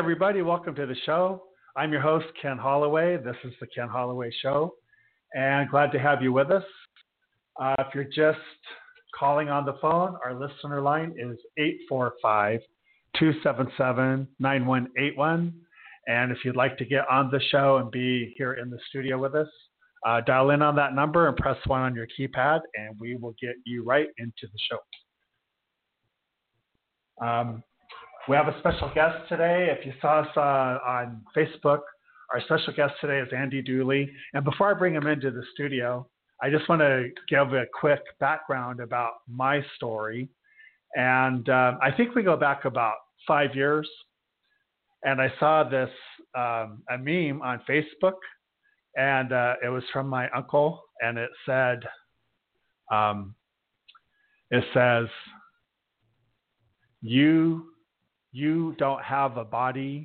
everybody. Welcome to the show. I'm your host, Ken Holloway. This is the Ken Holloway Show, and glad to have you with us. If you're just calling on the phone, our listener line is 845-277-9181. And if you'd like to get on the show and be here in the studio with us, dial in on that number and press 1 on your keypad, and we will get you right into the show. We have a special guest today. If you saw us on Facebook, our special guest today is Andy Dooley. And before I bring him into the studio, I just want to give a quick background about my story. And I think we go back about 5 years. And I saw this, a meme on Facebook, and it was from my uncle. And it says, you don't have a body.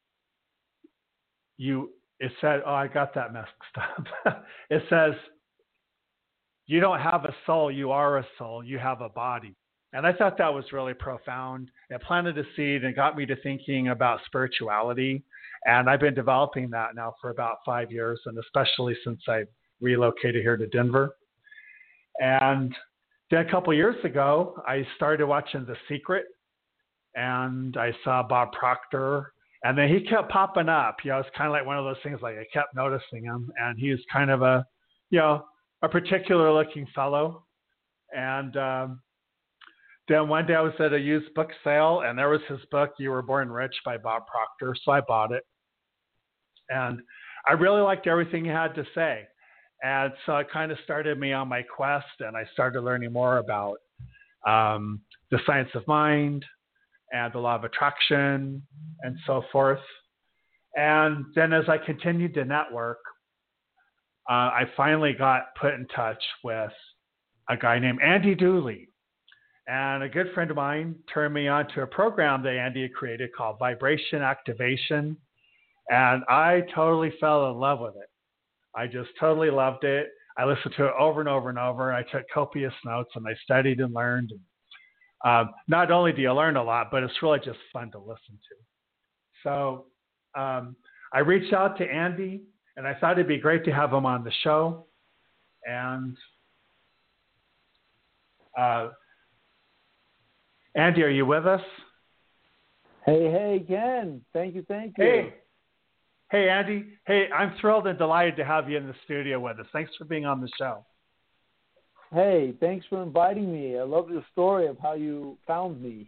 It said, oh, I got that messed up. It says, you don't have a soul. You are a soul. You have a body. And I thought that was really profound. It planted a seed and got me to thinking about spirituality. And I've been developing that now for about 5 years, and especially since I relocated here to Denver. And then a couple of years ago, I started watching The Secret. And I saw Bob Proctor, and then he kept popping up. It's kind of like one of those things, like I kept noticing him, and he was kind of a particular looking fellow. And then one day I was at a used book sale, and there was his book, You Were Born Rich by Bob Proctor. So I bought it. And I really liked everything he had to say. And so it kind of started me on my quest, and I started learning more about the science of mind, and the law of attraction, and so forth. And then as I continued to network, I finally got put in touch with a guy named Andy Dooley. And a good friend of mine turned me on to a program that Andy had created called Vibration Activation. And I totally fell in love with it. I just totally loved it. I listened to it over and over and over. I took copious notes, and I studied and learned. Not only do you learn a lot, but it's really just fun to listen to. So I reached out to Andy, and I thought it'd be great to have him on the show. And Andy, are you with us? Hey, Ken. Thank you. Hey, Andy. Hey, I'm thrilled and delighted to have you in the studio with us. Thanks for being on the show. Hey, thanks for inviting me. I love your story of how you found me.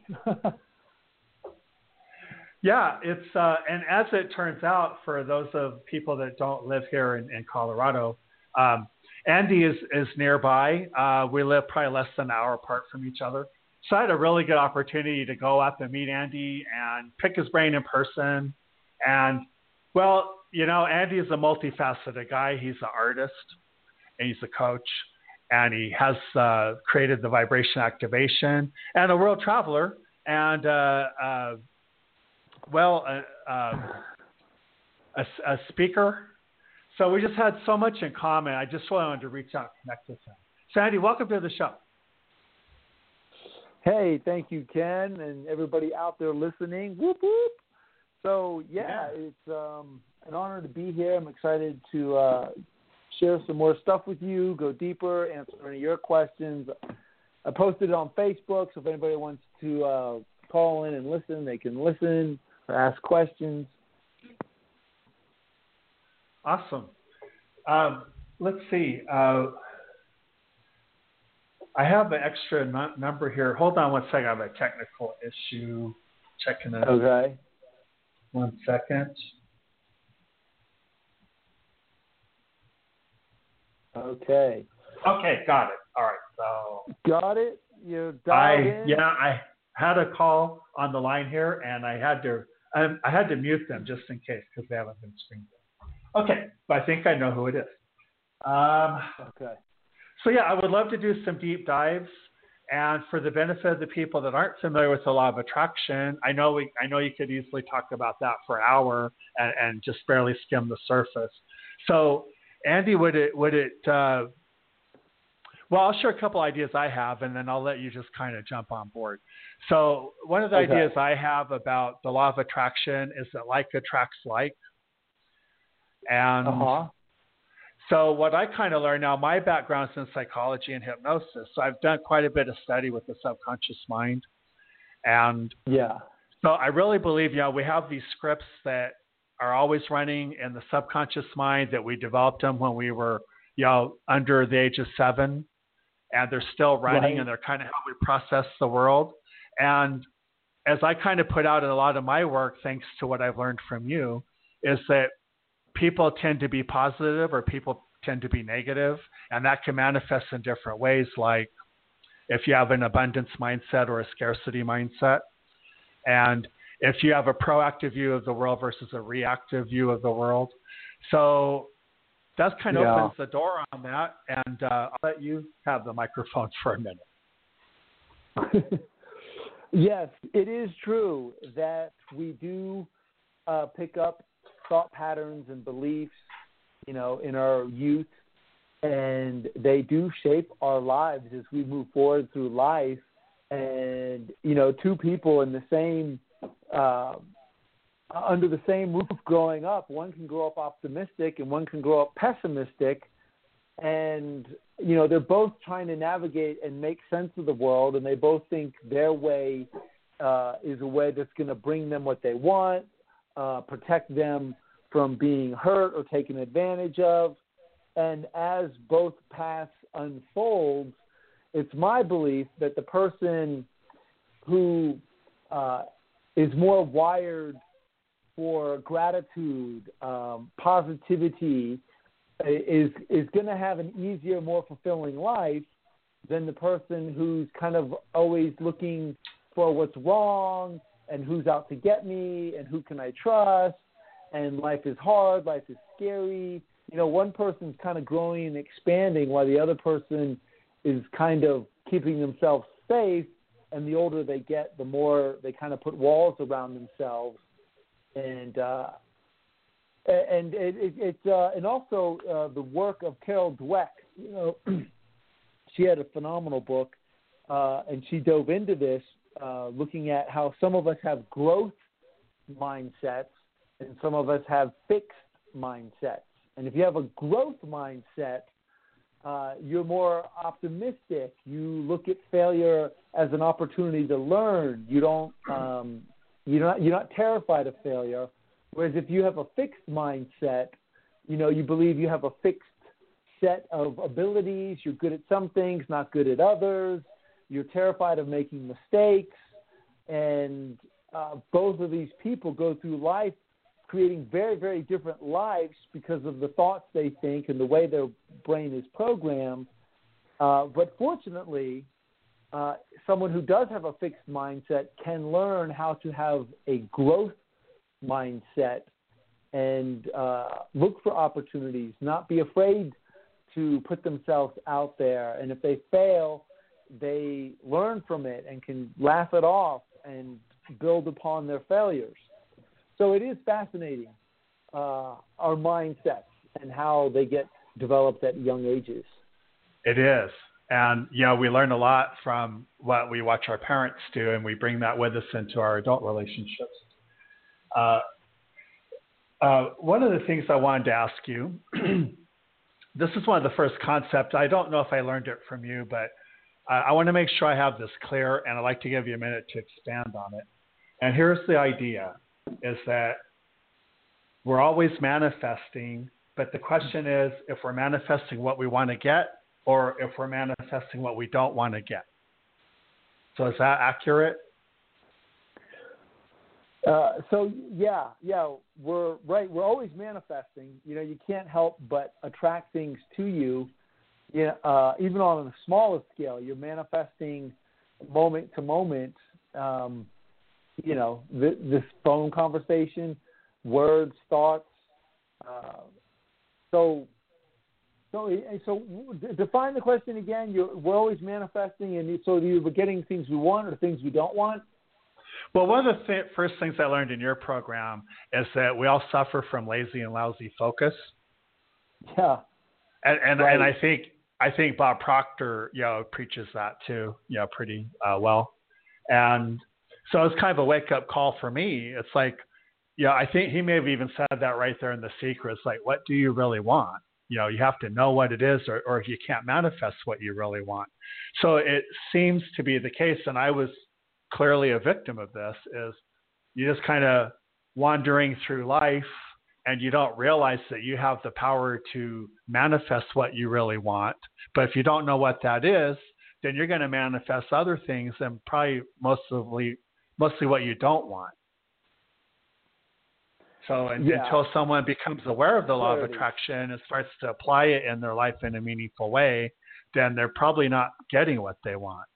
Yeah, it's and as it turns out, for those of people that don't live here in Colorado, Andy is nearby. We live probably less than an hour apart from each other. So I had a really good opportunity to go up and meet Andy and pick his brain in person. And, well, Andy is a multifaceted guy. He's an artist, and he's a coach. And he has created the Vibration Activation, and a world traveler, and a speaker. So we just had so much in common. I just wanted to reach out and connect with him. So Andy, welcome to the show. Hey, thank you, Ken, and everybody out there listening. Whoop, whoop. So, it's an honor to be here. I'm excited to share some more stuff with you, go deeper, answer any of your questions. I posted it on Facebook, so if anybody wants to call in and listen, they can listen or ask questions. Awesome. Let's see. I have an extra number here. Hold on one second. I have a technical issue. Checking it. Okay. 1 second. Okay, got it. All right, so got it. You dialed in. Yeah, I had a call on the line here, and I had to mute them just in case because they haven't been screened. Okay, but I think I know who it is. Okay. So I would love to do some deep dives, and for the benefit of the people that aren't familiar with the law of attraction, I know you could easily talk about that for an hour and just barely skim the surface. So Andy, would it Well, I'll share a couple ideas I have, and then I'll let you just kind of jump on board. So one of the Okay. ideas I have about the law of attraction is that like attracts like. And so what I kind of learned now, my background is in psychology and hypnosis. So I've done quite a bit of study with the subconscious mind. And so I really believe, we have these scripts that are always running in the subconscious mind, that we developed them when we were, under the age of 7, and they're still running, and they're kind of how we process the world. And as I kind of put out in a lot of my work, thanks to what I've learned from you, is that people tend to be positive or people tend to be negative, and that can manifest in different ways, like if you have an abundance mindset or a scarcity mindset. And if you have a proactive view of the world versus a reactive view of the world. So that kind of opens the door on that. And I'll let you have the microphone for a minute. Yes, it is true that we do pick up thought patterns and beliefs, in our youth, and they do shape our lives as we move forward through life. And, two people in the same, under the same roof growing up, one can grow up optimistic and one can grow up pessimistic. And, they're both trying to navigate and make sense of the world, and they both think their way is a way that's going to bring them what they want, protect them from being hurt or taken advantage of. And as both paths unfold, it's my belief that the person who is more wired for gratitude, positivity, is going to have an easier, more fulfilling life than the person who's kind of always looking for what's wrong and who's out to get me and who can I trust, and life is hard, life is scary. One person's kind of growing and expanding while the other person is kind of keeping themselves safe, and the older they get, the more they kind of put walls around themselves. And also the work of Carol Dweck. She had a phenomenal book, and she dove into this, looking at how some of us have growth mindsets and some of us have fixed mindsets. And if you have a growth mindset, you're more optimistic. You look at failure as an opportunity to learn. You don't, you're not terrified of failure. Whereas if you have a fixed mindset, you believe you have a fixed set of abilities. You're good at some things, not good at others. You're terrified of making mistakes. And both of these people go through life creating very, very different lives because of the thoughts they think and the way their brain is programmed. But fortunately, someone who does have a fixed mindset can learn how to have a growth mindset and look for opportunities, not be afraid to put themselves out there. And if they fail, they learn from it and can laugh it off and build upon their failures. So it is fascinating, our mindsets and how they get developed at young ages. It is. And, we learn a lot from what we watch our parents do, and we bring that with us into our adult relationships. One of the things I wanted to ask you, this is one of the first concepts. I don't know if I learned it from you, but I want to make sure I have this clear, and I'd like to give you a minute to expand on it. And here's the idea, is that we're always manifesting, but the question is if we're manifesting what we want to get or if we're manifesting what we don't want to get. So is that accurate? We're right. We're always manifesting. You can't help but attract things to you. Even on the smallest scale, you're manifesting moment to moment. This phone conversation, words, thoughts. So define the question again. We're always manifesting, and so we're getting things we want or things we don't want. Well, one of the first things I learned in your program is that we all suffer from lazy and lousy focus. Yeah. And I think I think Bob Proctor, preaches that too, pretty well. And so it's kind of a wake up call for me. It's like, I think he may have even said that right there in The Secret. It's like, what do you really want? You have to know what it is, or if you can't manifest what you really want. So it seems to be the case, and I was clearly a victim of this, is you just kind of wandering through life and you don't realize that you have the power to manifest what you really want. But if you don't know what that is, then you're going to manifest other things, and probably mostly what you don't want. So until someone becomes aware of the law of attraction and starts to apply it in their life in a meaningful way, then they're probably not getting what they want.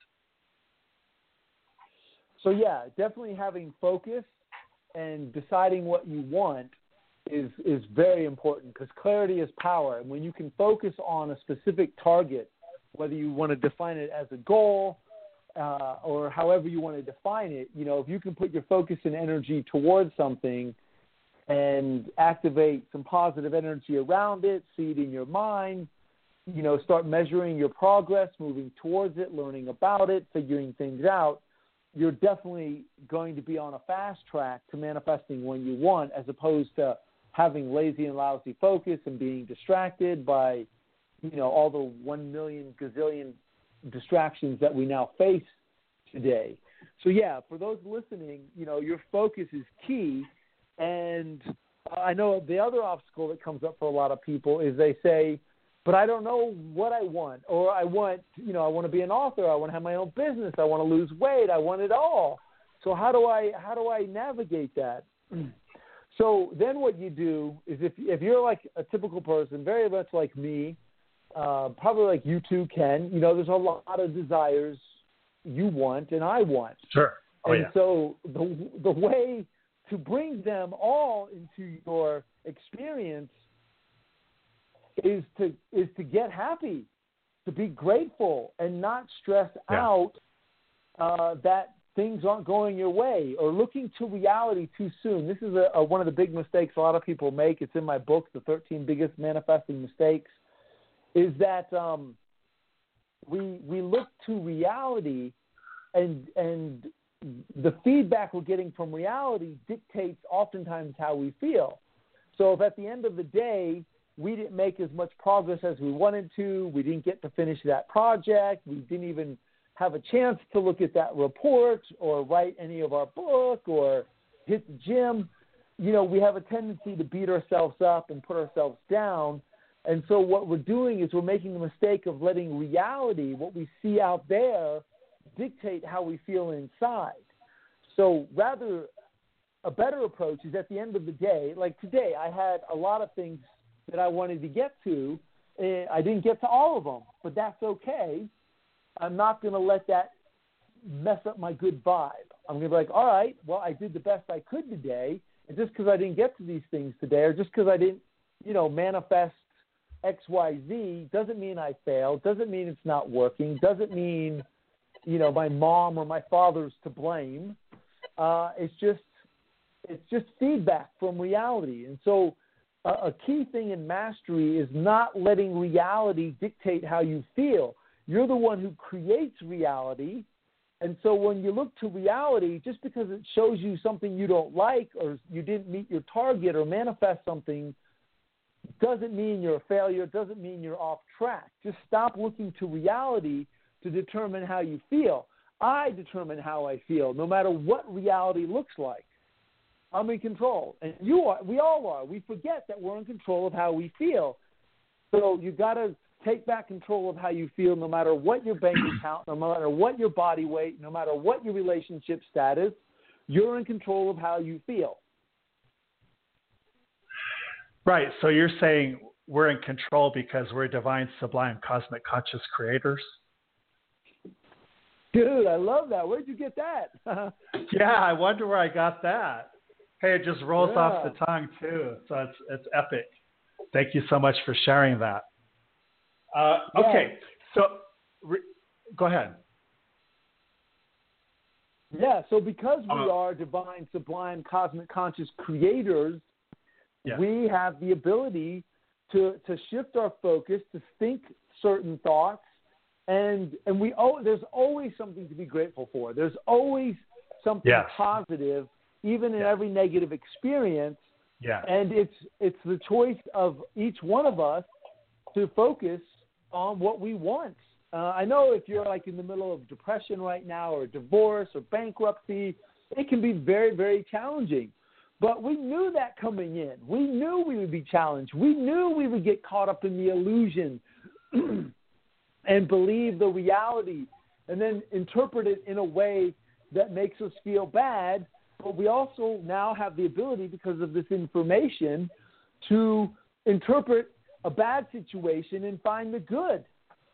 So definitely having focus and deciding what you want is very important, because clarity is power. And when you can focus on a specific target, whether you want to define it as a goal or however you want to define it, if you can put your focus and energy towards something and activate some positive energy around it, see it in your mind, start measuring your progress, moving towards it, learning about it, figuring things out, you're definitely going to be on a fast track to manifesting what you want, as opposed to having lazy and lousy focus and being distracted by, all the 1 million gazillion distractions that we now face today. So for those listening, your focus is key. And I know the other obstacle that comes up for a lot of people is they say, but I don't know what I want, or I want to be an author. I want to have my own business. I want to lose weight. I want it all. So how do I navigate that? So then what you do is, if you're like a typical person, very much like me, probably like you too, Ken, there's a lot of desires you want and I want. Sure. So the way to bring them all into your experience is to get happy, to be grateful, and not stress out that things aren't going your way, or looking to reality too soon. This is one of the big mistakes a lot of people make. It's in my book, The 13 Biggest Manifesting Mistakes, is that we look to reality, and the feedback we're getting from reality dictates oftentimes how we feel. So if at the end of the day we didn't make as much progress as we wanted to, we didn't get to finish that project, we didn't even have a chance to look at that report or write any of our book or hit the gym, we have a tendency to beat ourselves up and put ourselves down. And so what we're doing is we're making the mistake of letting reality, what we see out there, dictate how we feel inside. So rather, a better approach is, at the end of the day, like today, I had a lot of things that I wanted to get to. I didn't get to all of them, but that's okay. I'm not going to let that mess up my good vibe. I'm going to be like, all right, well, I did the best I could today. And just because I didn't get to these things today, or just because I didn't, manifest X, Y, Z, doesn't mean I failed, doesn't mean it's not working, doesn't mean, my mom or my father's to blame. It's just feedback from reality. And so a key thing in mastery is not letting reality dictate how you feel. You're the one who creates reality. And so when you look to reality, just because it shows you something you don't like, or you didn't meet your target or manifest something, doesn't mean you're a failure, doesn't mean you're off track. Just stop looking to reality to determine how you feel. I determine how I feel, no matter what reality looks like. I'm in control, and you are. We all are. We forget that we're in control of how we feel. So you got to take back control of how you feel, no matter what your bank account, no matter what your body weight, no matter what your relationship status. You're in control of how you feel. Right. So you're saying we're in control because we're divine, sublime, cosmic, conscious creators? Dude, I love that. Where'd you get that? Yeah, I wonder where I got that. Hey, it just rolls off the tongue too. So it's epic. Thank you so much for sharing that. Okay, so go ahead. Yeah, so because we are divine, sublime, cosmic, conscious creators, we have the ability to shift our focus, to think certain thoughts, and there's always something to be grateful for. There's always something positive, even in every negative experience. Yeah. And it's the choice of each one of us to focus on what we want. I know if you're like in the middle of depression right now, or divorce, or bankruptcy, it can be very, very challenging. But we knew that coming in. We knew we would be challenged. We knew we would get caught up in the illusion and believe the reality, and then interpret it in a way that makes us feel bad. But we also now have the ability, because of this information, to interpret a bad situation and find the good.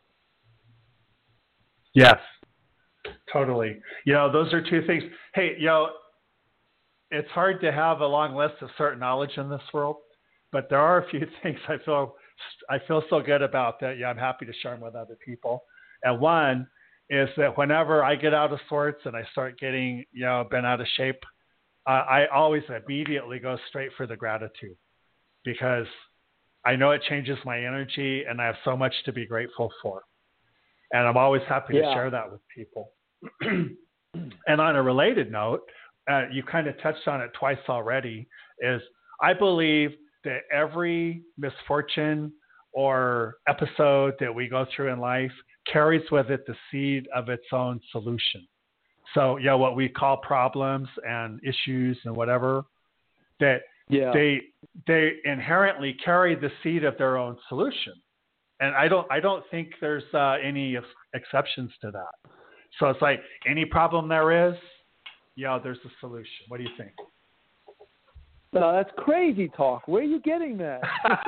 Yes, totally. Those are two things. Hey, it's hard to have a long list of certain knowledge in this world, but there are a few things I feel so good about that. I'm happy to share them with other people. And one is that whenever I get out of sorts and I start getting, been out of shape, I always immediately go straight for the gratitude, because I know it changes my energy and I have so much to be grateful for. And I'm always happy to share that with people. And on a related note, you kind of touched on it twice already, is I believe that every misfortune or episode that we go through in life carries with it the seed of its own solution. So, what we call problems and issues and whatever, that they inherently carry the seed of their own solution. And I don't think there's any exceptions to that. So it's like any problem there is, there's a solution. What do you think? No, that's crazy talk. Where are you getting that?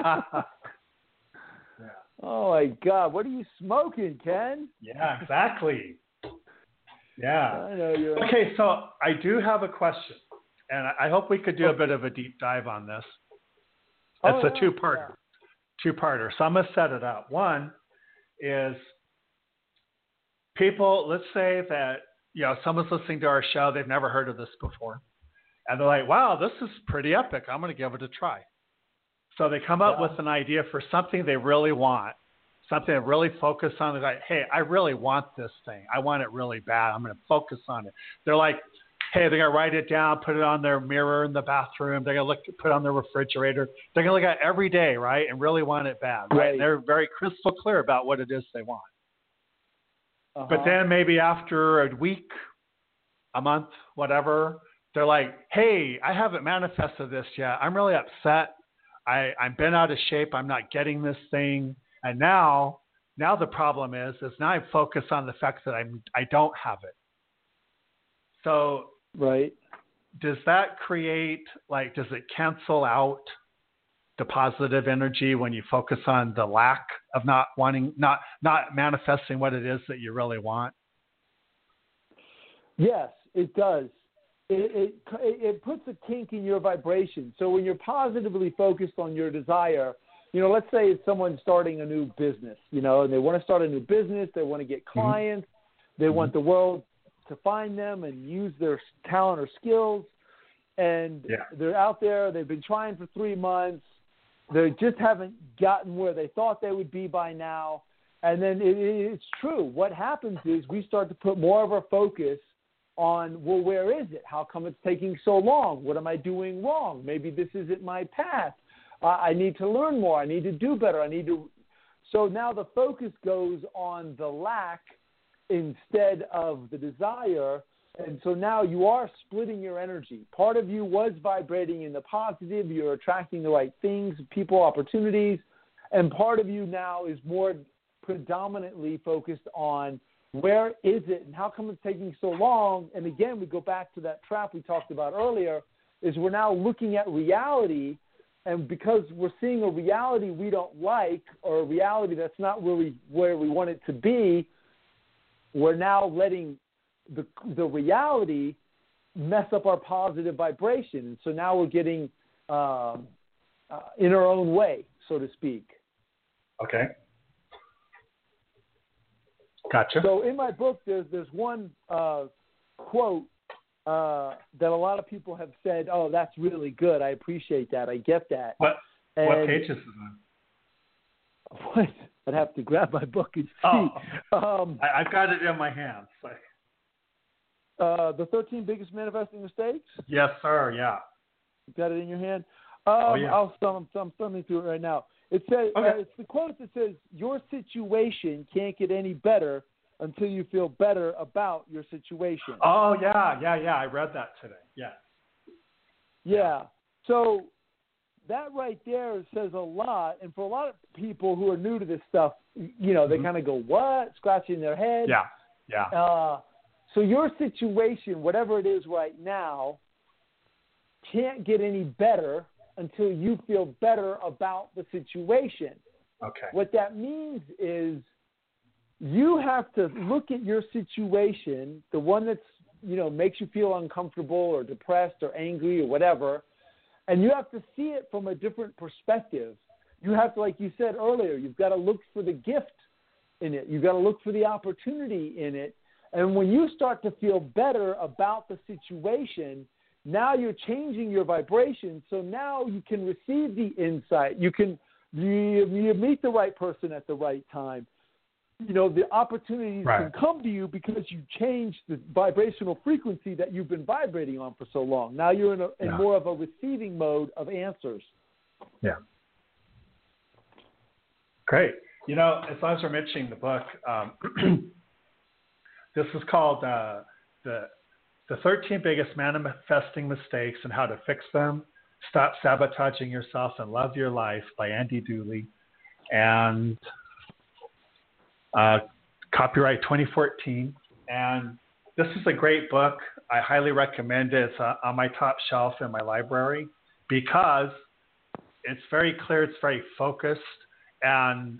Oh my God, what are you smoking, Ken? Yeah, exactly. Yeah. I know you're. Okay, so I do have a question, and I hope we could do a bit of a deep dive on this. It's a two-parter. So I'm going to set it up. One is people, let's say that, someone's listening to our show, they've never heard of this before. And they're like, wow, this is pretty epic. I'm going to give it a try. So they come up with an idea for something they really want, something they really focus on. They're like, hey, I really want this thing. I want it really bad. I'm going to focus on it. They're like, hey, they're going to write it down, put it on their mirror in the bathroom. They're going to put it on their refrigerator. They're going to look at it every day, right, and really want it bad, right? And they're very crystal clear about what it is they want. But then maybe after a week, a month, whatever, they're like, hey, I haven't manifested this yet. I'm really upset. I've been out of shape. I'm not getting this thing. And now the problem is now I focus on the fact that I don't have it. So does that create, does it cancel out the positive energy when you focus on the lack of not manifesting what it is that you really want? Yes, it does. It puts a kink in your vibration. So when you're positively focused on your desire, let's say it's someone starting a new business, and they want to start a new business, they want to get clients, they want the world to find them and use their talent or skills, and they're out there, they've been trying for 3 months, they just haven't gotten where they thought they would be by now. And then it's true. What happens is we start to put more of our focus on, well, where is it? How come it's taking so long? What am I doing wrong? Maybe this isn't my path. I need to learn more. I need to do better. So now the focus goes on the lack instead of the desire. And so now you are splitting your energy. Part of you was vibrating in the positive. You're attracting the right things, people, opportunities. And part of you now is more predominantly focused on where is it and how come it's taking so long? And again, we go back to that trap we talked about earlier, is we're now looking at reality. And because we're seeing a reality we don't like, or a reality that's not really where we want it to be, we're now letting the reality mess up our positive vibration. And so now we're getting in our own way, so to speak. Okay. Gotcha. So in my book, there's one quote that a lot of people have said, oh, that's really good. I appreciate that. I get that. What page is it on? point, I'd have to grab my book and Oh, see. I've got it in my hands. The 13 biggest manifesting mistakes. Yes, sir. Yeah. You got it in your hand. Yeah. I'm thumbing through it right now. It says it's the quote that says, "Your situation can't get any better until you feel better about your situation." Oh, yeah. I read that today. Yeah. Yeah. So that right there says a lot. And for a lot of people who are new to this stuff, they kind of go, "What?" Scratching their head. Yeah. So your situation, whatever it is right now, can't get any better until you feel better about the situation. Okay. What that means is you have to look at your situation, the one that's, makes you feel uncomfortable or depressed or angry or whatever, and you have to see it from a different perspective. You have to, like you said earlier, you've got to look for the gift in it. You've got to look for the opportunity in it. And when you start to feel better about the situation, now you're changing your vibration. So now you can receive the insight. You meet the right person at the right time. The opportunities can come to you because you changed the vibrational frequency that you've been vibrating on for so long. Now you're in more of a receiving mode of answers. Yeah. Great. As long as we're mentioning the book, this is called the 13 Biggest Manifesting Mistakes and How to Fix Them. Stop Sabotaging Yourself and Love Your Life by Andy Dooley. And copyright 2014. And this is a great book. I highly recommend it. It's on my top shelf in my library because it's very clear, it's very focused, and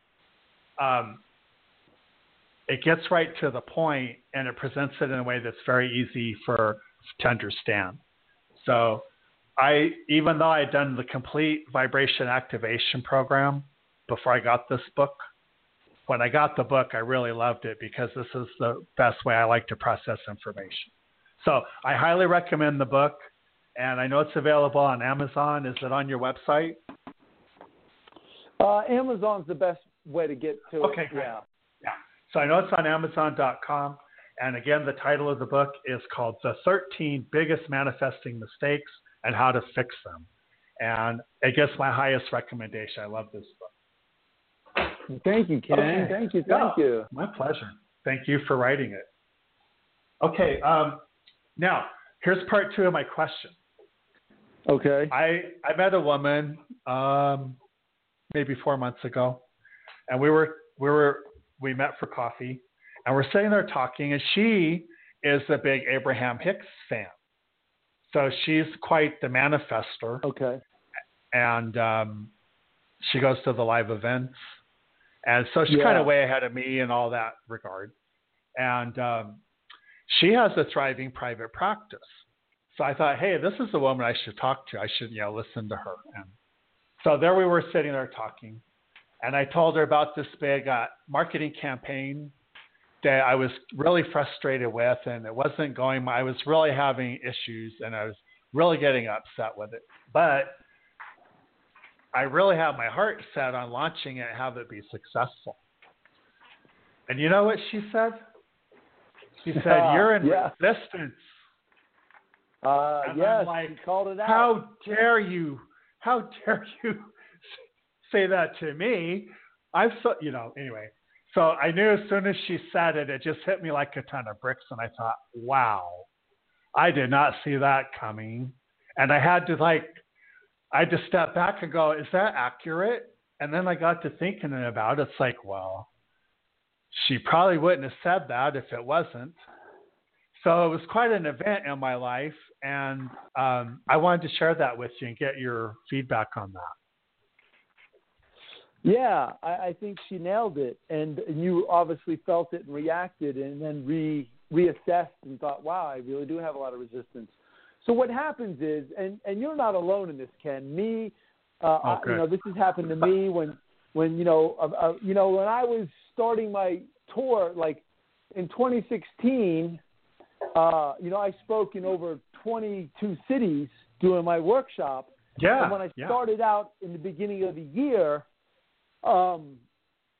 it gets right to the point, and it presents it in a way that's very easy to understand. So even though I had done the complete vibration activation program before I got this book, when I got the book, I really loved it because this is the best way I like to process information. So I highly recommend the book, and I know it's available on Amazon. Is it on your website? Amazon's the best way to get to it. Okay, great. Yeah. So I know it's on Amazon.com. And again, the title of the book is called The 13 Biggest Manifesting Mistakes and How to Fix Them. And it gets my highest recommendation. I love this book. Thank you, Ken. Okay. Thank you. My pleasure. Thank you for writing it. Okay. Now, here's part 2 of my question. Okay. I met a woman maybe 4 months ago, and we met for coffee, and we're sitting there talking, and she is a big Abraham Hicks fan. So she's quite the manifester. Okay. And she goes to the live events. And so she's kind of way ahead of me in all that regard. And she has a thriving private practice. So I thought, hey, this is the woman I should talk to. I should, listen to her. And so there we were sitting there talking. And I told her about this big marketing campaign that I was really frustrated with, and it wasn't going. I was really having issues, and I was really getting upset with it. But I really have my heart set on launching it and have it be successful. And you know what she said? She said, "You're in resistance." Yes, like, she called it out. How dare you? How dare you say that to me? Anyway. So I knew as soon as she said it, it just hit me like a ton of bricks. And I thought, wow, I did not see that coming. And I had to step back and go, is that accurate? And then I got to thinking about it. It's like, well, she probably wouldn't have said that if it wasn't. So it was quite an event in my life. And I wanted to share that with you and get your feedback on that. Yeah, I think she nailed it. And you obviously felt it and reacted and then reassessed and thought, wow, I really do have a lot of resistance. So what happens is, and you're not alone in this, Ken. This has happened to me when when I was starting my tour, like in 2016, I spoke in over 22 cities doing my workshop. Yeah. And when I started out in the beginning of the year,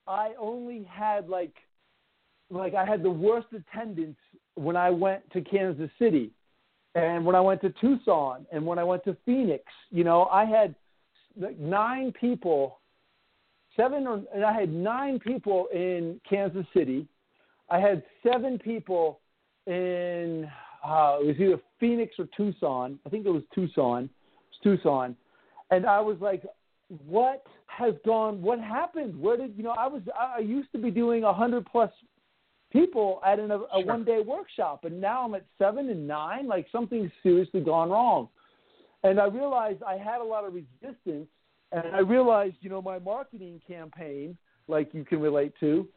I only had like I had the worst attendance when I went to Kansas City and when I went to Tucson and when I went to Phoenix. You know, I had like 9 people, and I had 9 people in Kansas City. I had 7 people in, it was either Phoenix or Tucson. I think it was Tucson. It was Tucson. And I was like, what happened? Where did, I used to be doing 100 plus people at a one-day workshop, and now I'm at 7 and 9. Like, something's seriously gone wrong. And I realized I had a lot of resistance, and I realized, my marketing campaign, like you can relate to,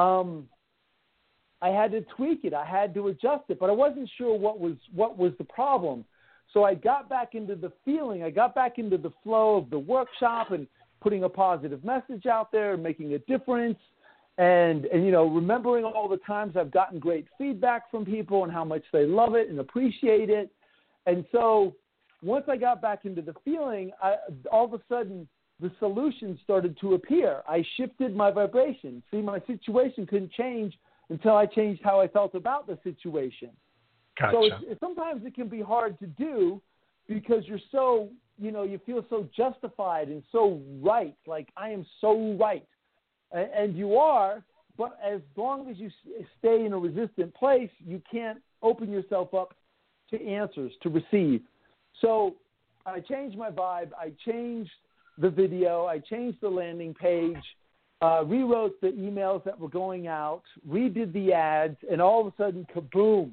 I had to tweak it. I had to adjust it, but I wasn't sure what was the problem. So I got back into the feeling. I got back into the flow of the workshop and putting a positive message out there and making a difference. And remembering all the times I've gotten great feedback from people and how much they love it and appreciate it. And so once I got back into the feeling, all of a sudden the solution started to appear. I shifted my vibration. See, my situation couldn't change until I changed how I felt about the situation. Gotcha. So sometimes it can be hard to do because you're so, you feel so justified and so right. Like, I am so right. And you are, but as long as you stay in a resistant place, you can't open yourself up to answers, to receive. So I changed my vibe. I changed the video. I changed the landing page, rewrote the emails that were going out, redid the ads, and all of a sudden, kaboom.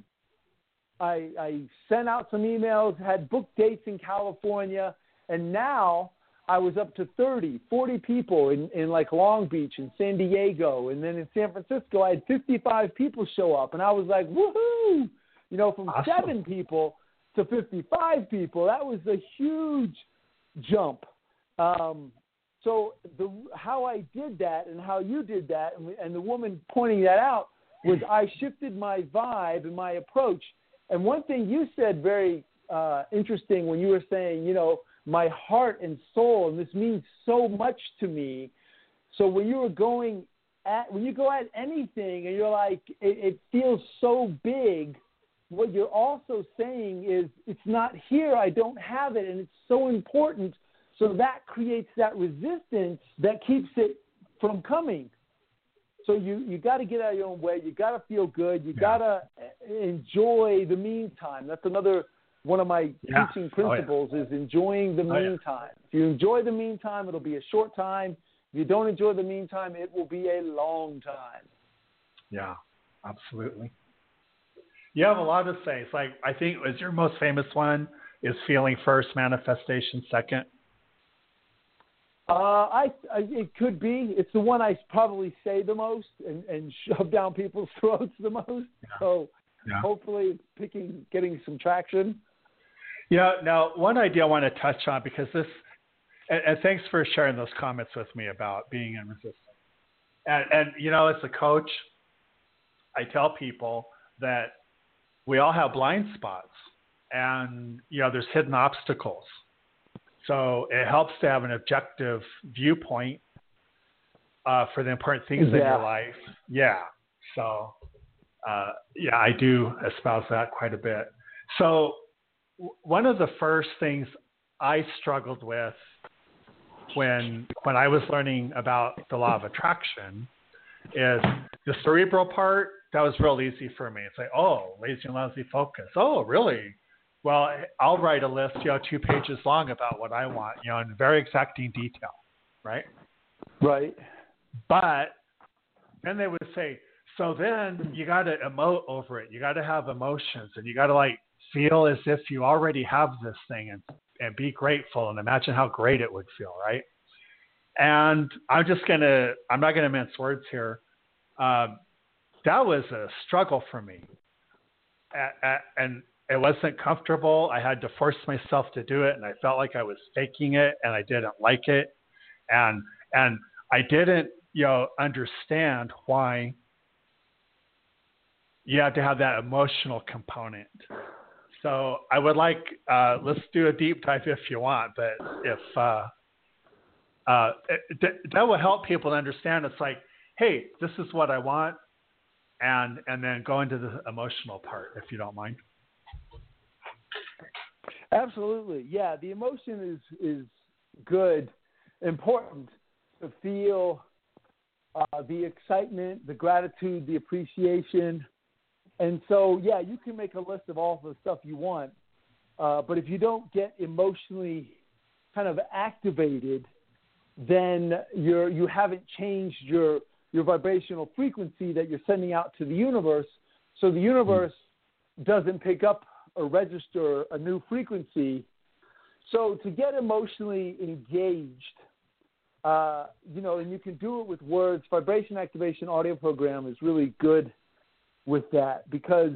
I sent out some emails, had book dates in California, and now I was up to 30, 40 people in like Long Beach and San Diego. And then in San Francisco, I had 55 people show up. And I was like, woohoo! From awesome. 7 people to 55 people. That was a huge jump. So how I did that and how you did that, and the woman pointing that out, was I shifted my vibe and my approach. And one thing you said very interesting when you were saying, my heart and soul, and this means so much to me. So when you go at anything and you're like, it feels so big, what you're also saying is, it's not here, I don't have it, and it's so important. So that creates that resistance that keeps it from coming. So you got to get out of your own way. You got to feel good. You got to enjoy the meantime. That's another one of my teaching principles is enjoying the meantime. If you enjoy the meantime, it'll be a short time. If you don't enjoy the meantime, it will be a long time. Yeah, absolutely. You have a lot to say. It's like, I think was your most famous one is feeling first, manifestation second. It could be. It's the one I probably say the most and shove down people's throats the most. Yeah. So hopefully getting some traction. Yeah. Now, one idea I want to touch on, because and thanks for sharing those comments with me about being in resistance. And as a coach, I tell people that we all have blind spots, and, there's hidden obstacles. So it helps to have an objective viewpoint for the important things in your life. Yeah. So, I do espouse that quite a bit. So one of the first things I struggled with when I was learning about the law of attraction is the cerebral part. That was real easy for me. It's like, lazy and lousy focus. Oh, really? Well, I'll write a list, 2 pages long about what I want, in very exacting detail, right? Right. But then they would say, so then you got to emote over it. You got to have emotions, and you got to feel as if you already have this thing, and be grateful and imagine how great it would feel, right? And I'm not going to mince words here. That was a struggle for me. And it wasn't comfortable. I had to force myself to do it, and I felt like I was faking it, and I didn't like it. And I didn't, understand why you have to have that emotional component. So I would like, let's do a deep dive if you want, but if that will help people to understand. It's like, hey, this is what I want, and then go into the emotional part, if you don't mind. Absolutely. Yeah, the emotion is good, important to feel the excitement, the gratitude, the appreciation. And so, yeah, you can make a list of all the stuff you want, but if you don't get emotionally kind of activated, then you haven't changed your vibrational frequency that you're sending out to the universe. So the universe doesn't pick up or register a new frequency. So to get emotionally engaged, and you can do it with words. Vibration Activation Audio Program is really good with that because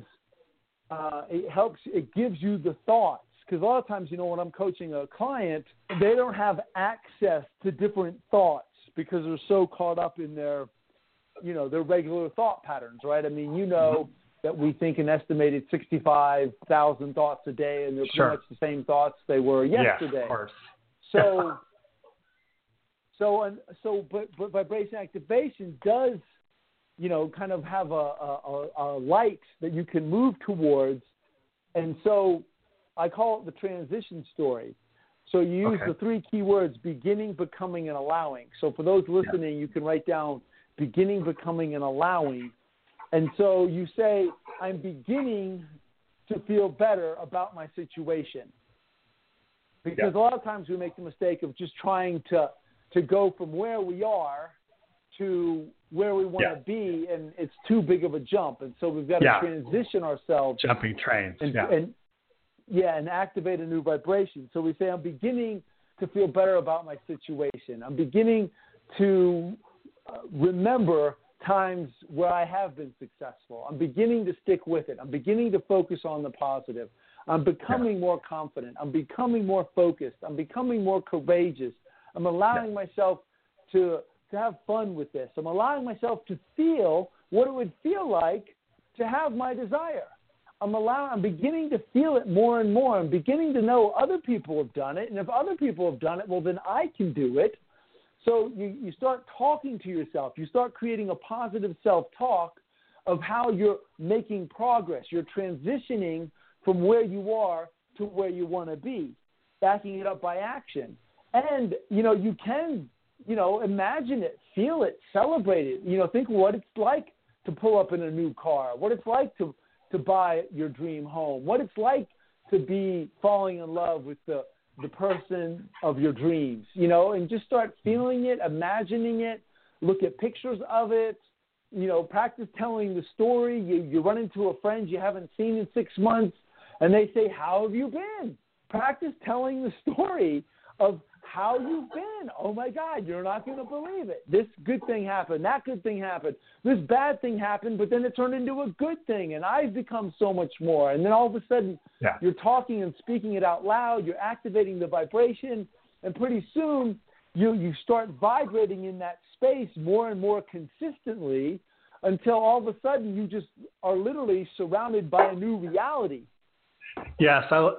it gives you the thoughts. Because a lot of times, when I'm coaching a client, they don't have access to different thoughts because they're so caught up in their regular thought patterns, right? I mean, that we think an estimated 65,000 thoughts a day, and they're pretty much the same thoughts they were yesterday. Yeah, of course. But vibration activation does, kind of have a light that you can move towards, and so I call it the transition story. So you use the 3 key words: beginning, becoming, and allowing. So for those listening, you can write down beginning, becoming, and allowing. And so you say, I'm beginning to feel better about my situation. Because a lot of times we make the mistake of just trying to go from where we are to where we want to be, and it's too big of a jump. And so we've got to transition ourselves. Jumping trains. And activate a new vibration. So we say, I'm beginning to feel better about my situation. I'm beginning to remember times where I have been successful. I'm beginning to stick with it. I'm beginning to focus on the positive. I'm becoming more confident. I'm becoming more focused. I'm becoming more courageous. I'm allowing myself to have fun with this. I'm allowing myself to feel what it would feel like to have my desire. I'm beginning to feel it more and more. I'm beginning to know other people have done it. And if other people have done it, well, then I can do it. So you start talking to yourself. You start creating a positive self-talk of how you're making progress. You're transitioning from where you are to where you want to be, backing it up by action. And, you can, imagine it, feel it, celebrate it. Think what it's like to pull up in a new car, what it's like to buy your dream home, what it's like to be falling in love with the person of your dreams, and just start feeling it, imagining it, look at pictures of it, practice telling the story. You run into a friend you haven't seen in 6 months, and they say, how have you been? Practice telling the story of how you've been. Oh, my God, you're not going to believe it. This good thing happened. That good thing happened. This bad thing happened, but then it turned into a good thing, and I've become so much more. And then all of a sudden, you're talking and speaking it out loud. You're activating the vibration, and pretty soon you start vibrating in that space more and more consistently until all of a sudden you just are literally surrounded by a new reality. Yes,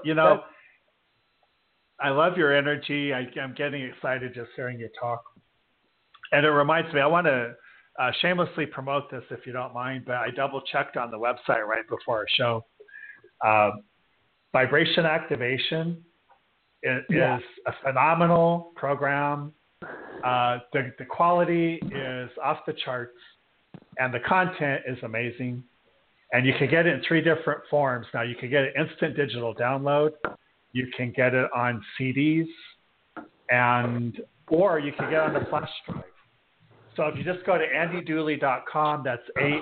I love your energy. I'm getting excited just hearing you talk. And it reminds me, I want to shamelessly promote this if you don't mind, but I double-checked on the website right before our show. Vibration Activation is a phenomenal program. The quality is off the charts, and the content is amazing. And you can get it in 3 different forms. Now, you can get it instant digital download. You can get it on CDs, or you can get it on the flash drive. So if you just go to andydooley.com, that's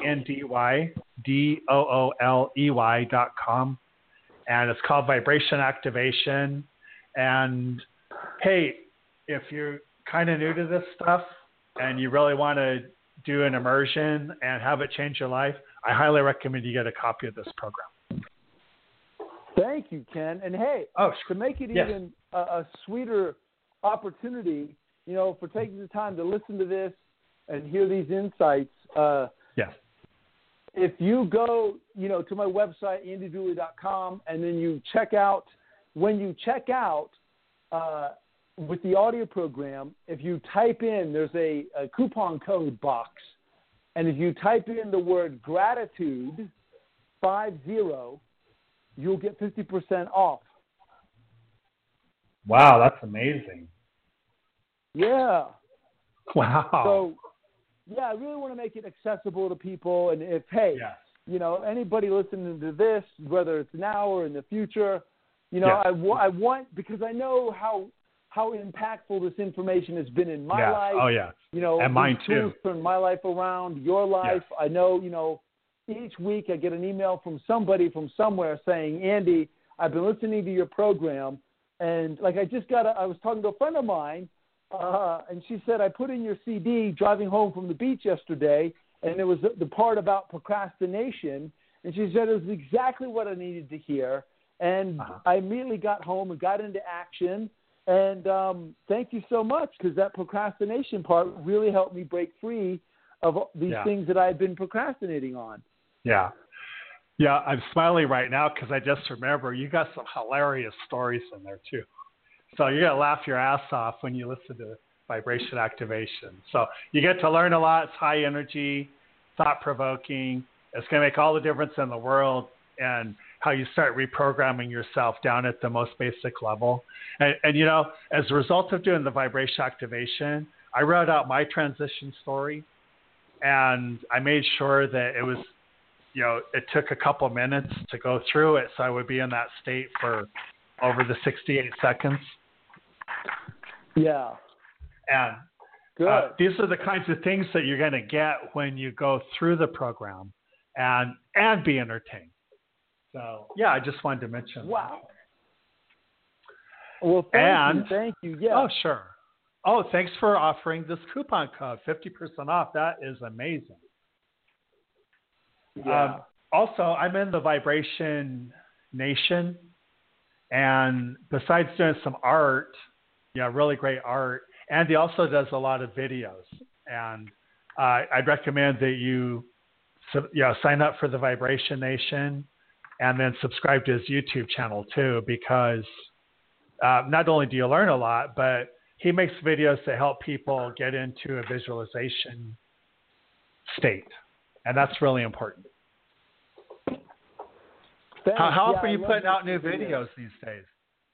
ANDYDOOLEY.com, and it's called Vibration Activation. And hey, if you're kind of new to this stuff and you really want to do an immersion and have it change your life, I highly recommend you get a copy of this program. Thank you, Ken. And hey, to make it even a sweeter opportunity, for taking the time to listen to this and hear these insights, if you go, to my website, andydooley.com, and then you check out, when you check out with the audio program, if you type in, there's a coupon code box And if you type in the word gratitude, 50, you'll get 50% off. Wow, that's amazing. Yeah. Wow. So, yeah, I really want to make it accessible to people. And if, hey, Yes. you know, anybody listening to this, whether it's now or in the future, you know, Yes. I want, because I know how impactful this information has been in my Yes. life. Oh, yeah. You know, And mine these too. tools turn my life around, your life. Yes. I know, you know, each week I get an email from somebody from somewhere saying, Andy, I've been listening to your program. And like I was talking to a friend of mine, and she said, I put in your CD driving home from the beach yesterday, and it was the part about procrastination. And she said it was exactly what I needed to hear. And I immediately got home and got into action. And thank you so much, because that procrastination part really helped me break free of these things that I had been procrastinating on. Yeah. Yeah, I'm smiling right now because I just remember you got some hilarious stories in there too. So you're going to laugh your ass off when you listen to vibration activation. So you get to learn a lot. It's high energy, thought-provoking. It's going to make all the difference in the world, and how you start reprogramming yourself down at the most basic level. And you know, as a result of doing the vibration activation, I wrote out my transition story, and I made sure that it was, you know, it took a couple minutes to go through it, so I would be in that state for over the 68 seconds. Yeah. And these are the kinds of things that you're going to get when you go through the program and be entertained. So, yeah, I just wanted to mention Wow. That. Well, thank you. Yeah. Oh, sure. Oh, thanks for offering this coupon code, 50% off. That is amazing. Yeah. Also, I'm in the Vibration Nation, and besides doing some art, really great art, Andy also does a lot of videos. And I'd recommend that you sign up for the Vibration Nation and then subscribe to his YouTube channel too, because not only do you learn a lot, but he makes videos that help people get into a visualization state. And that's really important. How often are you putting out new videos these days?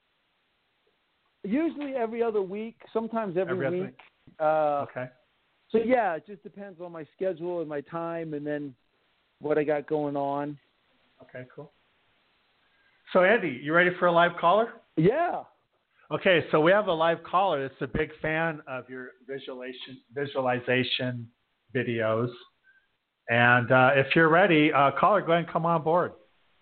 Usually every other week, sometimes every week. Okay. So, yeah, it just depends on my schedule and my time and then what I got going on. Okay, cool. So, Andy, you ready for a live caller? Yeah. Okay, so we have a live caller that's a big fan of your visualization videos. And if you're ready, caller, go ahead and come on board.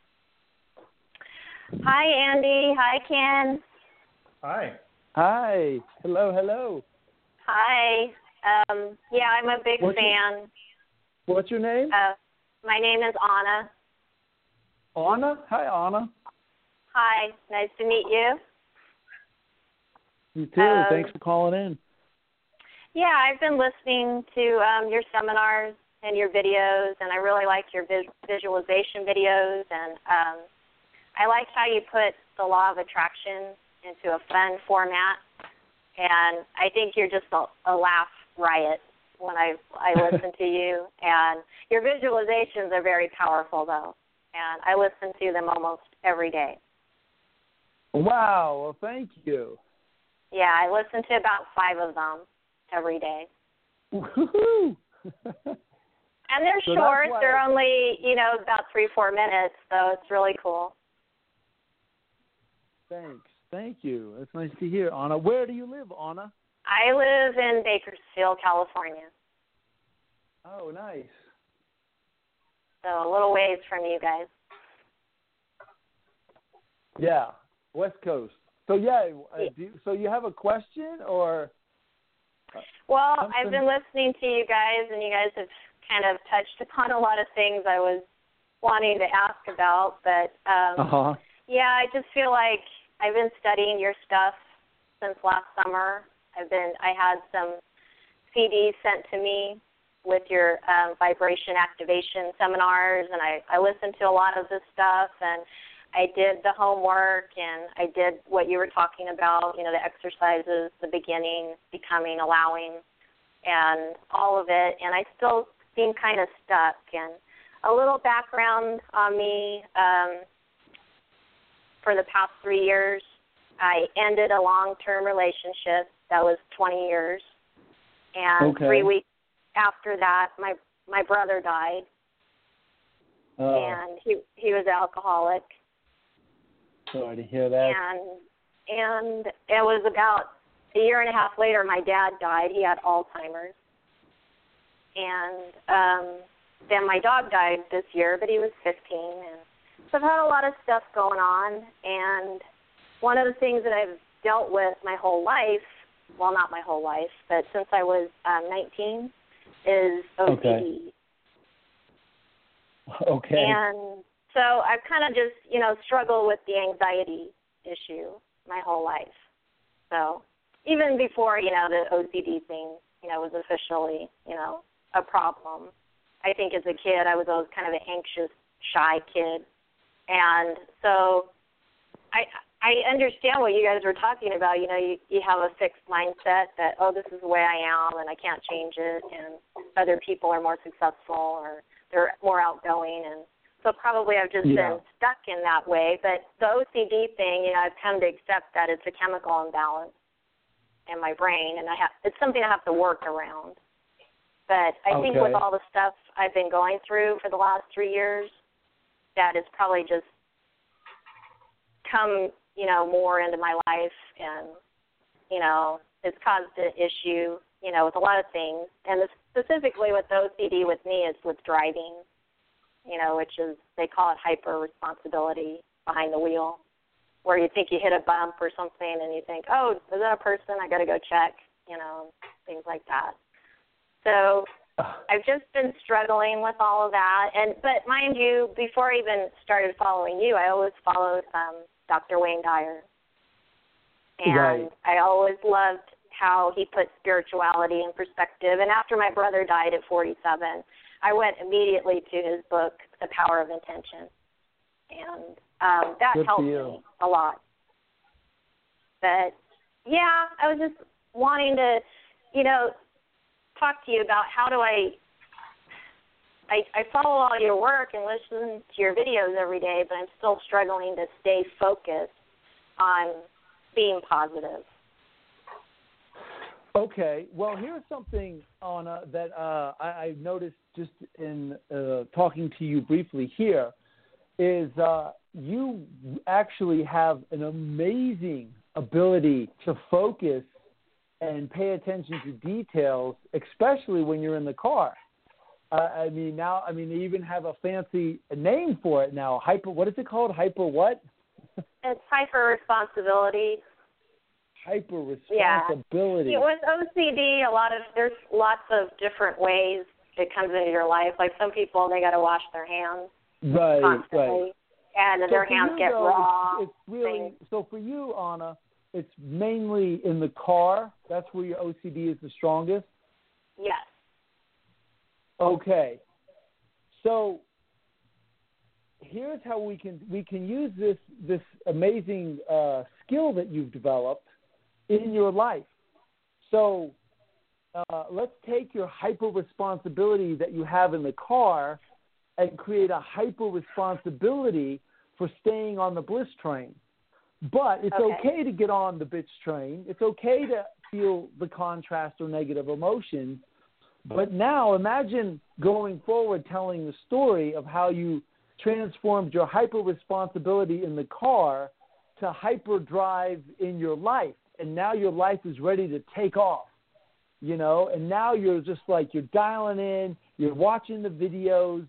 Hi, Andy. Hi, Ken. Hi. Hi. Hello. Hi. Yeah, I'm a big fan. What's your name? My name is Anna. Anna? Hi, Anna. Hi. Nice to meet you. You too. Thanks for calling in. Yeah, I've been listening to your seminars and your videos, and I really like your visualization videos. And I like how you put the law of attraction into a fun format. And I think you're just a laugh riot when I listen to you. And your visualizations are very powerful, though. And I listen to them almost every day. Wow. Well, thank you. Yeah, I listen to about 5 of them every day. Woohoo! And they're short. They're only, about 3-4 minutes, so it's really cool. Thanks. Thank you. That's nice to hear, Anna. Where do you live, Anna? I live in Bakersfield, California. Oh, nice. So a little ways from you guys. Yeah, West Coast. So, so you have a question or? Well, something? I've been listening to you guys, and you guys have kind of touched upon a lot of things I was wanting to ask about. But, yeah, I just feel like I've been studying your stuff since last summer. I had some CDs sent to me with your vibration activation seminars, and I listened to a lot of this stuff, and I did the homework, and I did what you were talking about, the exercises, the beginning, becoming, allowing, and all of it. And I still seem kind of stuck. And a little background on me, for the past 3 years, I ended a long-term relationship that was 20 years. And 3 weeks after that, my brother died. And he was alcoholic. Sorry to hear that. And it was about a year and a half later, my dad died. He had Alzheimer's. And then my dog died this year, but he was 15. And so I've had a lot of stuff going on. And one of the things that I've dealt with my whole life, well, not my whole life, but since I was 19, is OCD. Okay. And so I've kind of just, struggled with the anxiety issue my whole life. So even before, the OCD thing, was officially, a problem. I think as a kid, I was always kind of an anxious, shy kid. And so I understand what you guys were talking about. You have a fixed mindset that, this is the way I am and I can't change it, and other people are more successful or they're more outgoing. And so probably I've just been stuck in that way. But the OCD thing, I've come to accept that it's a chemical imbalance in my brain, and it's something I have to work around. But I think with all the stuff I've been going through for the last 3 years, that it's probably just come, more into my life, and, it's caused an issue, with a lot of things. And specifically with OCD with me is with driving, which is, they call it hyper-responsibility behind the wheel, where you think you hit a bump or something and you think, is that a person? I got to go check, things like that. So I've just been struggling with all of that. But mind you, before I even started following you, I always followed Dr. Wayne Dyer. And I always loved how he put spirituality in perspective. And after my brother died at 47, I went immediately to his book, The Power of Intention. And that helped me a lot. But, I was just wanting to, talk to you about how do I follow all your work and listen to your videos every day, but I'm still struggling to stay focused on being positive. Okay. Well, here's something, Anna, that I noticed just in talking to you briefly here is you actually have an amazing ability to focus and pay attention to details, especially when you're in the car. They even have a fancy name for it now. What is it called? Hyper what? It's hyper-responsibility. Hyper-responsibility. Yeah. With OCD, there's lots of different ways it comes into your life. Like some people, they got to wash their hands constantly, and their hands get raw. It's really, so for you, Anna, it's mainly in the car. That's where your OCD is the strongest? Yes. Okay. So here's how we can use this amazing skill that you've developed in your life. So let's take your hyper-responsibility that you have in the car and create a hyper-responsibility for staying on the bliss train. But it's okay to get on the bitch train. It's okay to feel the contrast or negative emotions. But now imagine going forward telling the story of how you transformed your hyper-responsibility in the car to hyper-drive in your life. And now your life is ready to take off, and now you're just like, you're dialing in, you're watching the videos,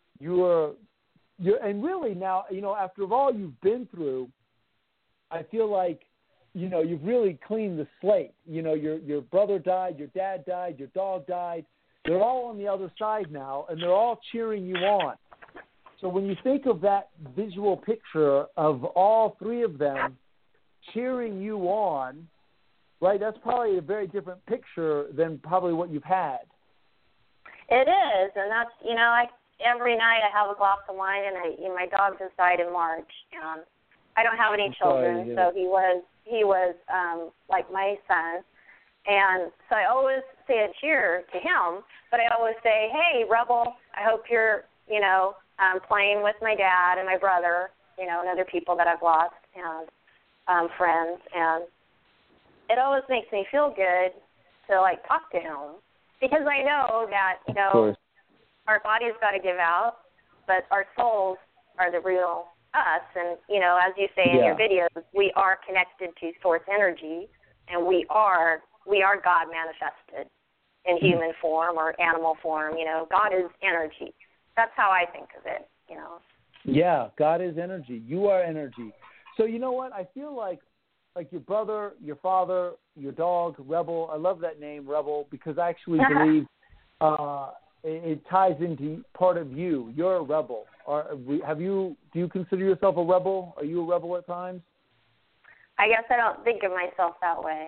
and really now, after all you've been through, I feel like, you've really cleaned the slate. Your brother died, your dad died, your dog died. They're all on the other side now, and they're all cheering you on. So when you think of that visual picture of all three of them cheering you on, right, that's probably a very different picture than probably what you've had. It is, and that's, every night I have a glass of wine, and my dog just died in March. I don't have any children, so he was like my son. And so I always say a cheer to him, but I always say, hey, Rebel, I hope you're, playing with my dad and my brother, and other people that I've lost and friends. And it always makes me feel good to, talk to him because I know that, our body's got to give out, but our souls are the real us. And, as you say in your videos, we are connected to source energy, and we are God manifested in human form or animal form. God is energy. That's how I think of it, Yeah, God is energy. You are energy. So you know what? I feel like your brother, your father, your dog, Rebel. I love that name, Rebel, because I actually believe it ties into part of you. You're a rebel. Do you consider yourself a rebel? Are you a rebel at times? I guess I don't think of myself that way.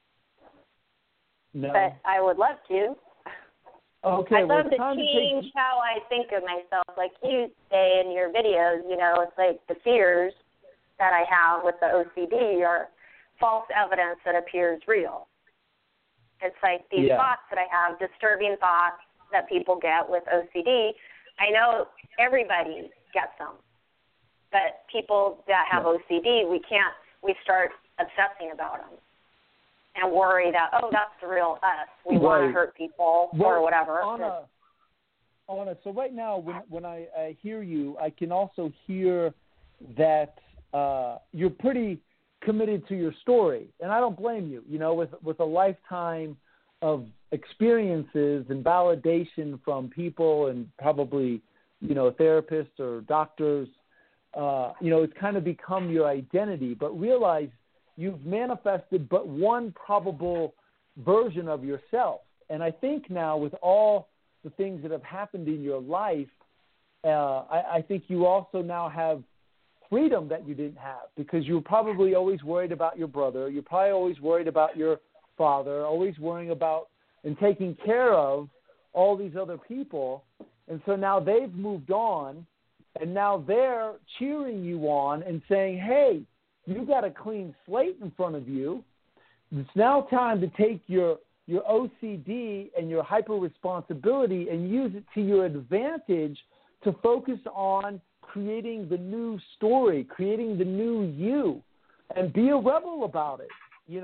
No. But I would love to. Okay. I'd love to change how I think of myself. Like you say in your videos, it's like the fears that I have with the OCD are false evidence that appears real. It's like these thoughts that I have, disturbing thoughts that people get with OCD. I know everybody gets them, but people that have OCD, we start obsessing about them and worry that, that's the real us. We want to hurt people or whatever. Anna, so right now when I hear you, I can also hear that you're pretty committed to your story, and I don't blame you. With a lifetime of experiences and validation from people and probably therapists or doctors, it's kind of become your identity. But realize you've manifested but one probable version of yourself. And I think now with all the things that have happened in your life, I think you also now have freedom that you didn't have because you were probably always worried about your brother. You're probably always worried about your father, always worrying about and taking care of all these other people. And so now they've moved on, and now they're cheering you on and saying, hey, you got a clean slate in front of you. It's now time to take your OCD and your hyper-responsibility and use it to your advantage to focus on creating the new story, creating the new you, and be a rebel about it,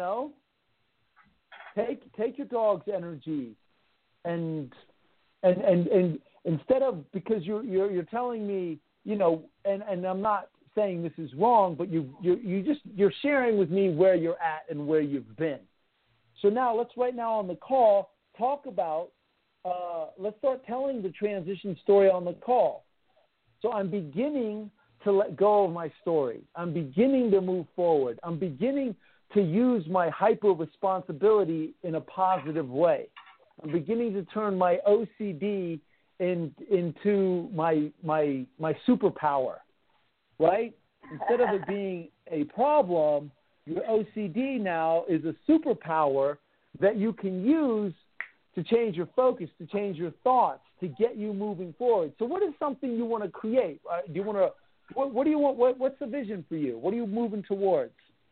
Take your dog's energy and instead of, because you're telling me, and I'm not saying this is wrong, but you're sharing with me where you're at and where you've been. So now let's right now on the call talk about, let's start telling the transition story on the call. So I'm beginning to let go of my story. I'm beginning to move forward. I'm beginning to use my hyper-responsibility in a positive way. I'm beginning to turn my OCD into my superpower, right? Instead of it being a problem, your OCD now is a superpower that you can use to change your focus, to change your thoughts, to get you moving forward. So what is something you want to create? Do you want to? What do you want? What's the vision for you? What are you moving towards?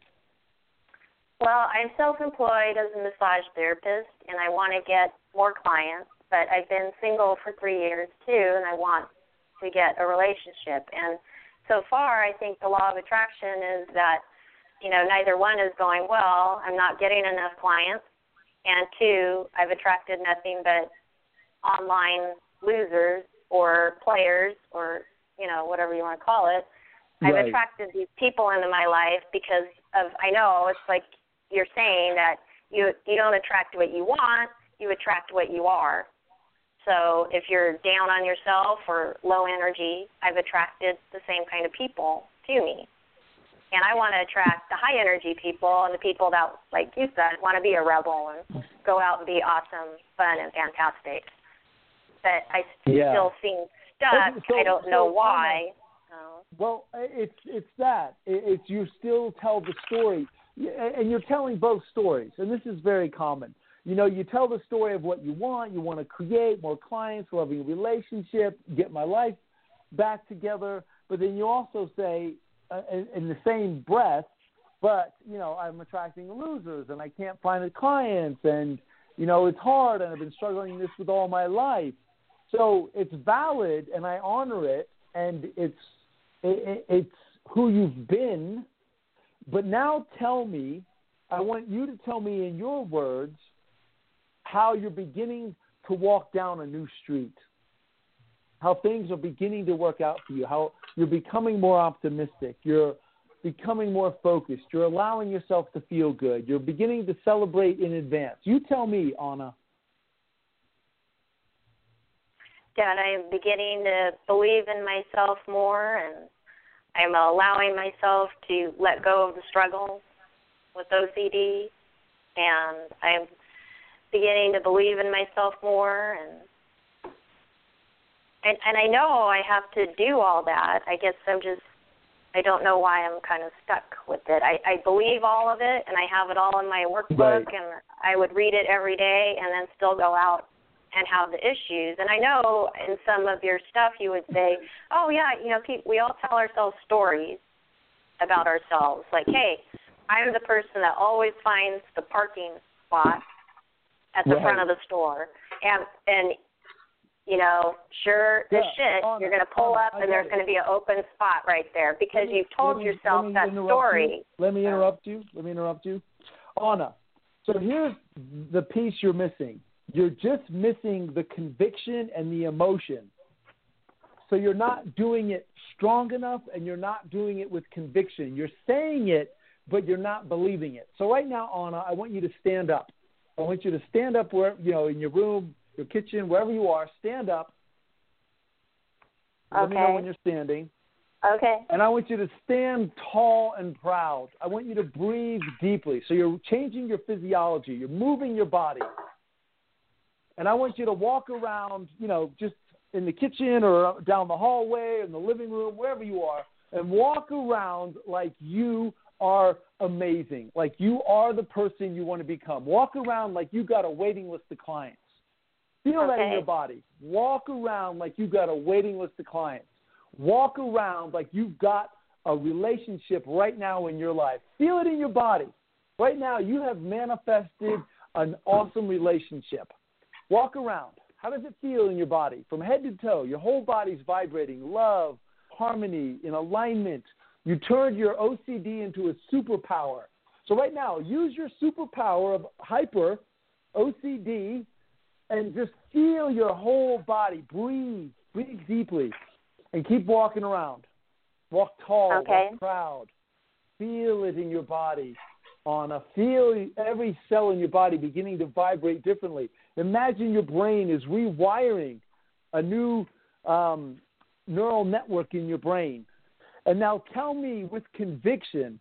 Well, I'm self-employed as a massage therapist, and I want to get more clients, but I've been single for 3 years, too, and I want to get a relationship. And so far, I think the law of attraction is that, neither one is going well. I'm not getting enough clients, and 2, I've attracted nothing but online losers or players or, whatever you want to call it. Right. I've attracted these people into my life because of, I know it's like you're saying that you don't attract what you want, you attract what you are. So if you're down on yourself or low energy, I've attracted the same kind of people to me. And I want to attract the high energy people and the people that, like you said, want to be a rebel and go out and be awesome, fun, and fantastic. But I still seem stuck. I don't know why. Well, it's that. It's you still tell the story, and you're telling both stories, and this is very common. You tell the story of what you want to create more clients, loving relationship, get my life back together, but then you also say in the same breath, but, I'm attracting losers and I can't find the clients and it's hard and I've been struggling this with all my life. So it's valid and I honor it, and it's who you've been. But now I want you to tell me in your words how you're beginning to walk down a new street, how things are beginning to work out for you, how you're becoming more optimistic, you're becoming more focused, you're allowing yourself to feel good, you're beginning to celebrate in advance. You tell me, Anna. That I'm beginning to believe in myself more, and I'm allowing myself to let go of the struggle with OCD, and I'm beginning to believe in myself more, and I know I have to do all that. I guess I don't know why I'm kind of stuck with it. I believe all of it, and I have it all in my workbook, right. And I would read it every day and then still go out and have the issues. And I know in some of your stuff you would say, oh, yeah, we all tell ourselves stories about ourselves. Like, hey, I'm the person that always finds the parking spot at the front of the store. And sure as shit, you're going to pull up and there's going to be an open spot right there because you've told yourself that story. Let me interrupt you. Anna, so here's the piece you're missing. You're just missing the conviction and the emotion. So you're not doing it strong enough and you're not doing it with conviction. You're saying it, but you're not believing it. So right now, Anna, I want you to stand up. I want you to stand up where, in your room, your kitchen, wherever you are, stand up. Let me know when you're standing. Okay. And I want you to stand tall and proud. I want you to breathe deeply. So you're changing your physiology. You're moving your body. And I want you to walk around, just in the kitchen or down the hallway, in the living room, wherever you are, and walk around like you are amazing, like you are the person you want to become. Walk around like you got a waiting list of clients. Feel that in your body. Walk around like you got a waiting list of clients. Walk around like you've got a relationship right now in your life. Feel it in your body. Right now you have manifested an awesome relationship. Walk around. How does it feel in your body? From head to toe, your whole body's vibrating. Love, harmony, in alignment. You turned your OCD into a superpower. So right now, use your superpower of hyper OCD and just feel your whole body. Breathe deeply, and keep walking around. Walk tall, walk proud. Feel it in your body. Feel every cell in your body beginning to vibrate differently. Imagine your brain is rewiring a new neural network in your brain. And now tell me with conviction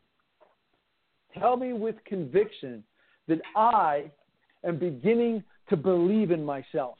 that I am beginning to believe in myself.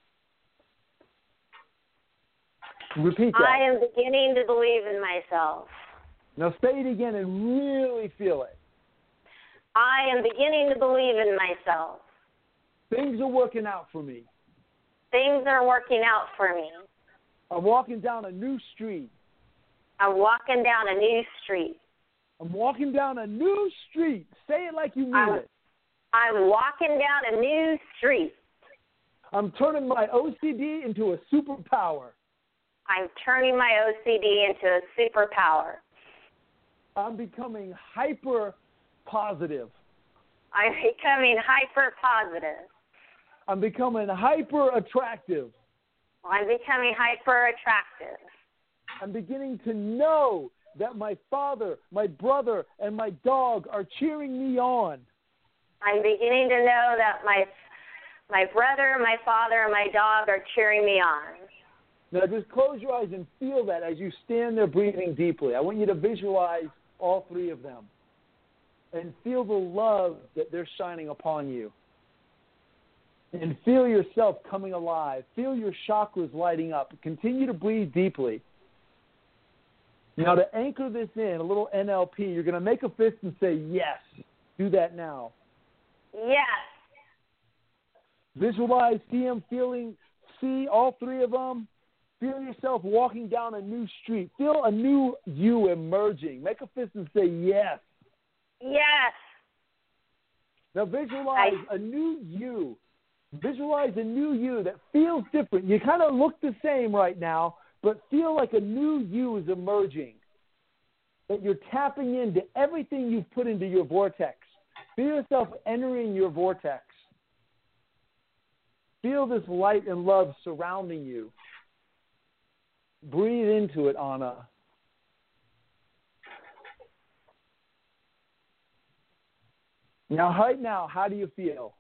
Repeat that. I am beginning to believe in myself. Now say it again and really feel it. I am beginning to believe in myself. Things are working out for me. Things are working out for me. I'm walking down a new street. I'm walking down a new street. I'm walking down a new street. Say it like you mean it. I'm walking down a new street. I'm turning my OCD into a superpower. I'm turning my OCD into a superpower. I'm becoming hyper positive. I'm becoming hyper positive. I'm becoming hyper attractive. I'm becoming hyper attractive. I'm beginning to know that my father, my brother, and my dog are cheering me on. I'm beginning to know that my brother, my father, and my dog are cheering me on. Now just close your eyes and feel that as you stand there breathing deeply. I want you to visualize all three of them and feel the love that they're shining upon you. And feel yourself coming alive. Feel your chakras lighting up. Continue to breathe deeply. Now to anchor this in, a little NLP, you're going to make a fist and say, yes. Do that now. Yes. Visualize, see all three of them. Feel yourself walking down a new street. Feel a new you emerging. Make a fist and say, yes. Yes. Now visualize a new you. Visualize a new you that feels different. You kind of look the same right now, but feel like a new you is emerging. That you're tapping into everything you've put into your vortex. Feel yourself entering your vortex. Feel this light and love surrounding you. Breathe into it, Anna. Now, right now, how do you feel?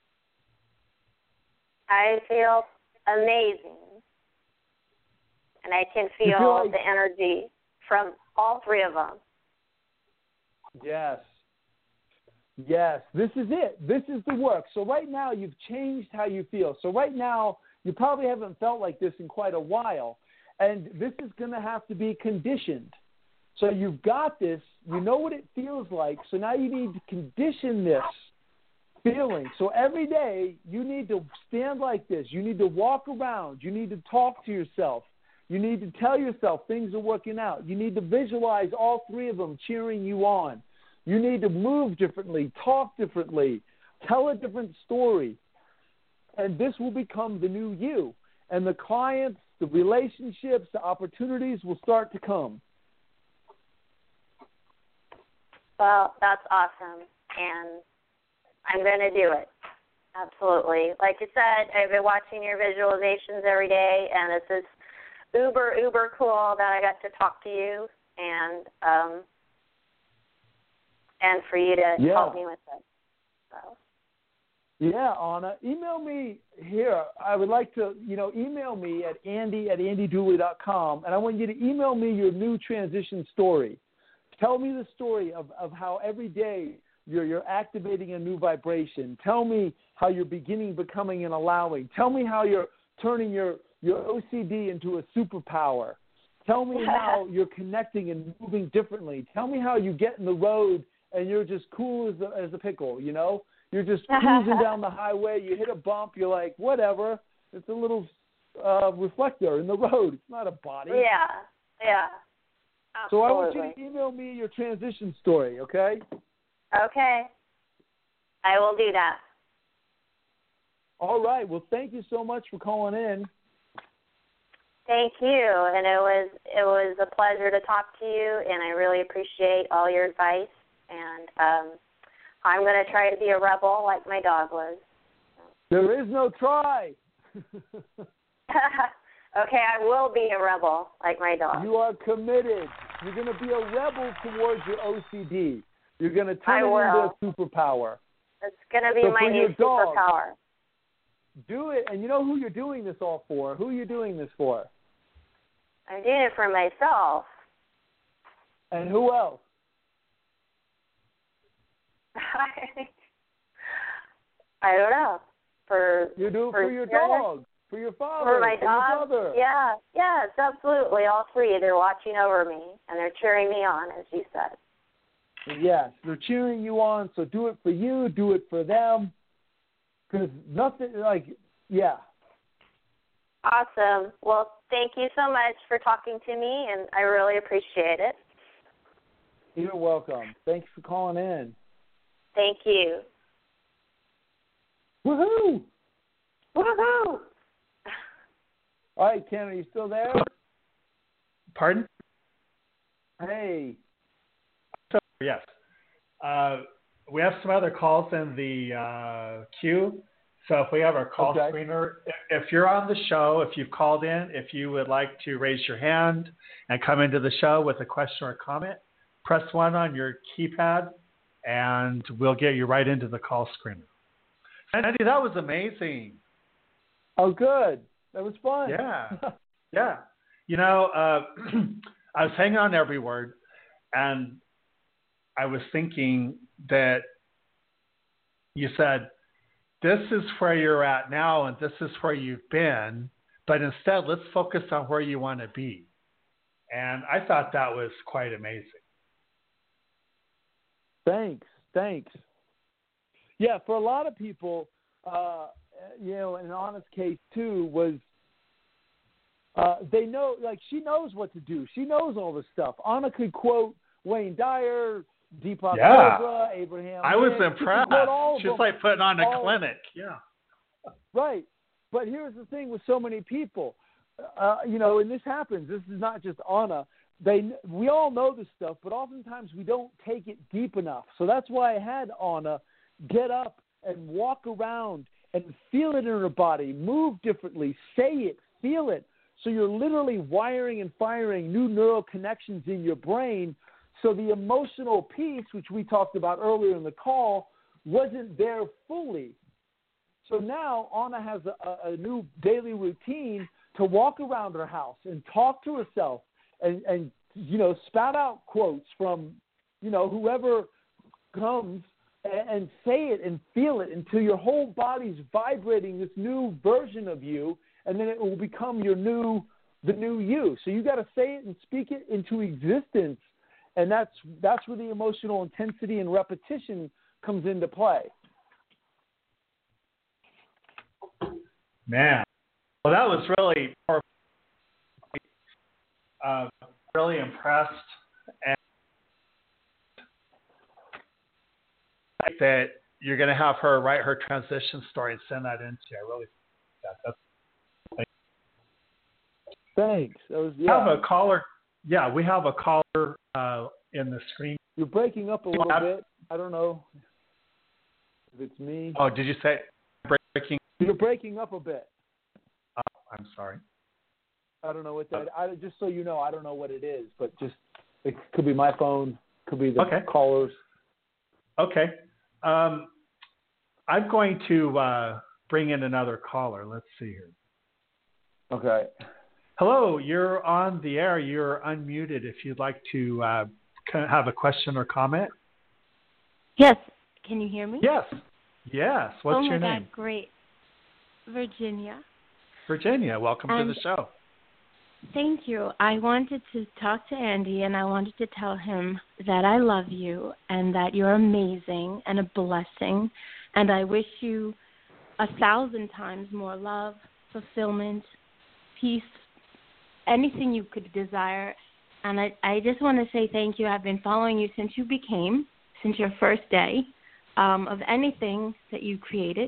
I feel amazing. And I can feel the energy from all three of them. Yes. Yes, this is it. This is the work. So right now, you've changed how you feel. So right now, you probably haven't felt like this in quite a while. And this is going to have to be conditioned. So you've got this. You know what it feels like. So now you need to condition this feeling. So every day, you need to stand like this. You need to walk around. You need to talk to yourself. You need to tell yourself things are working out. You need to visualize all three of them cheering you on. You need to move differently, talk differently, tell a different story. And this will become the new you. And the clients, the relationships, the opportunities will start to come. Well, that's awesome. And I'm going to do it. Absolutely. Like you said, I've been watching your visualizations every day, and it's just uber cool that I got to talk to you and for you to help me with it. So. Yeah, Anna, email me here. I would like to, email me at andy@andydooley.com, and I want you to email me your new transition story. Tell me the story of how every day you're activating a new vibration. Tell me how you're becoming and allowing. Tell me how you're turning your OCD into a superpower. Tell me how you're connecting and moving differently. Tell me how you get in the road and you're just cool as a pickle, You're just cruising down the highway. You hit a bump. You're like, whatever. It's a little reflector in the road. It's not a body. Yeah. Absolutely. So I want you to email me your transition story, okay? Okay. I will do that. All right. Well, thank you so much for calling in. Thank you. And it was a pleasure to talk to you, and I really appreciate all your advice. And I'm going to try to be a rebel like my dog was. There is no try. Okay, I will be a rebel like my dog. You are committed. You're going to be a rebel towards your OCD. You're going to turn it into a superpower. It's going to be my new superpower. Do it. And you know who you're doing this all for? Who are you doing this for? I'm doing it for myself. And who else? I don't know. You do it for your dog, for your father, for my dog. Your brother. Yes, absolutely. All three. They're watching over me, and they're cheering me on, as you said. Yes, they're cheering you on, so do it for you, do it for them. Because nothing Awesome. Well, thank you so much for talking to me, and I really appreciate it. You're welcome. Thanks for calling in. Thank you. Woohoo! Woohoo! All right, Ken, are you still there? Pardon? Hey. So, yes. We have some other calls in the queue. So if we have our call screener, if you're on the show, if you've called in, if you would like to raise your hand and come into the show with a question or comment, press 1 on your keypad, and we'll get you right into the call screener. Andy, that was amazing. Oh, good. That was fun. Yeah. Yeah. I was hanging on every word, and I was thinking that you said, this is where you're at now and this is where you've been, but instead let's focus on where you want to be. And I thought that was quite amazing. Thanks. Yeah, for a lot of people, an honest case too was they know, like she knows what to do. She knows all this stuff. Anna could quote Wayne Dyer, Deepak Yeah. Chopra, Abraham. I was Hicks. impressed. She's like putting on a clinic. Yeah. Right. But here's the thing with so many people, and this happens. This is not just Anna. We all know this stuff, but oftentimes we don't take it deep enough. So that's why I had Anna get up and walk around and feel it in her body, move differently, say it, feel it. So you're literally wiring and firing new neural connections in your brain. So the emotional piece, which we talked about earlier in the call, wasn't there fully. So now Anna has a new daily routine to walk around her house and talk to herself and spout out quotes from, whoever comes and say it and feel it until your whole body's vibrating this new version of you, and then it will become the new you. So you got to say it and speak it into existence, and that's where the emotional intensity and repetition comes into play. Man, well, that was really really impressed, and that you're going to have her write her transition story and send that in to you. I really think Thanks. We have a caller. Yeah, we have a caller in the screen. You're breaking up a little bit. I don't know if it's me. Oh, did you say breaking? You're breaking up a bit. Oh, I'm sorry. I don't know what that. Just so you know, I don't know what it is, but it could be my phone, could be the callers. Okay. I'm going to bring in another caller. Let's see here. Okay. Hello, you're on the air. You're unmuted. If you'd like to have a question or comment. Yes. Can you hear me? Yes. What's your name? Oh my God, great. Virginia. Virginia, welcome to the show. Thank you. I wanted to talk to Andy, and I wanted to tell him that I love you and that you're amazing and a blessing, and I wish you 1,000 times more love, fulfillment, peace, anything you could desire. And I just want to say thank you. I've been following you since your first day of anything that you created.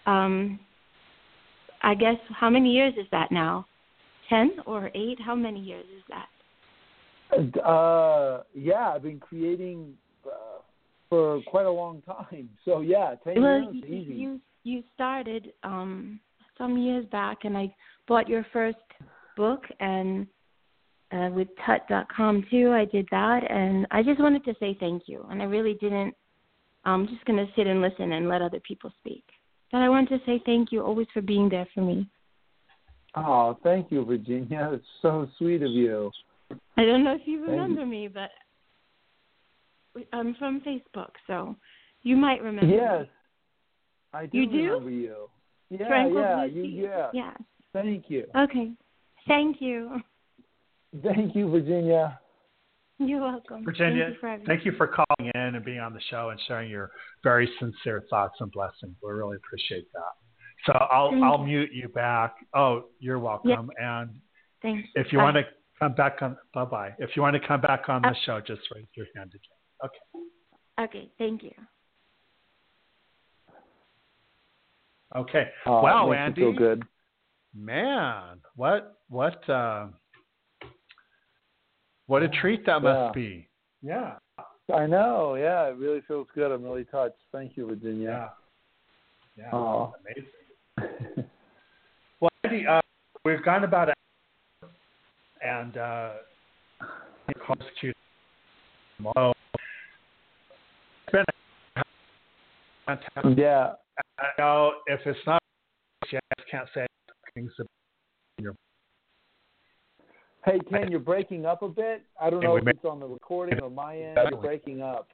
I guess, how many years is that now? 10 or 8? How many years is that? Yeah, I've been creating for quite a long time. So, 10 years, easy. You started some years back, and I bought your first book, and with Tut.com, too, I did that. And I just wanted to say thank you. And I really didn't. I'm just going to sit and listen and let other people speak. But I want to say thank you always for being there for me. Oh, thank you, Virginia. It's so sweet of you. I don't know if you remember me, but I'm from Facebook, so you might remember Yes, me. I do remember you. Yeah. Thank you. Okay. Thank you. Thank you, Virginia. You're welcome. Virginia, thank you for calling in and being on the show and sharing your very sincere thoughts and blessings. We really appreciate that. So I'll mute you back. Oh, you're welcome. Yep. And thanks. If you want to come back on, bye-bye. If you want to come back on the show, just raise your hand again. Okay. Okay. Thank you. Okay. Wow, Andy. Feel good. Man, what a treat that must be. Yeah. I know. Yeah, it really feels good. I'm really touched. Thank you, Virginia. Yeah. Amazing. Well, Andy, we've gone about an hour, and tomorrow. It's been fantastic. Yeah. I know if it's not, I just can't say things about your. Hey, Ken, you're breaking up a bit. I don't know if it's on the recording or my end. You're breaking up.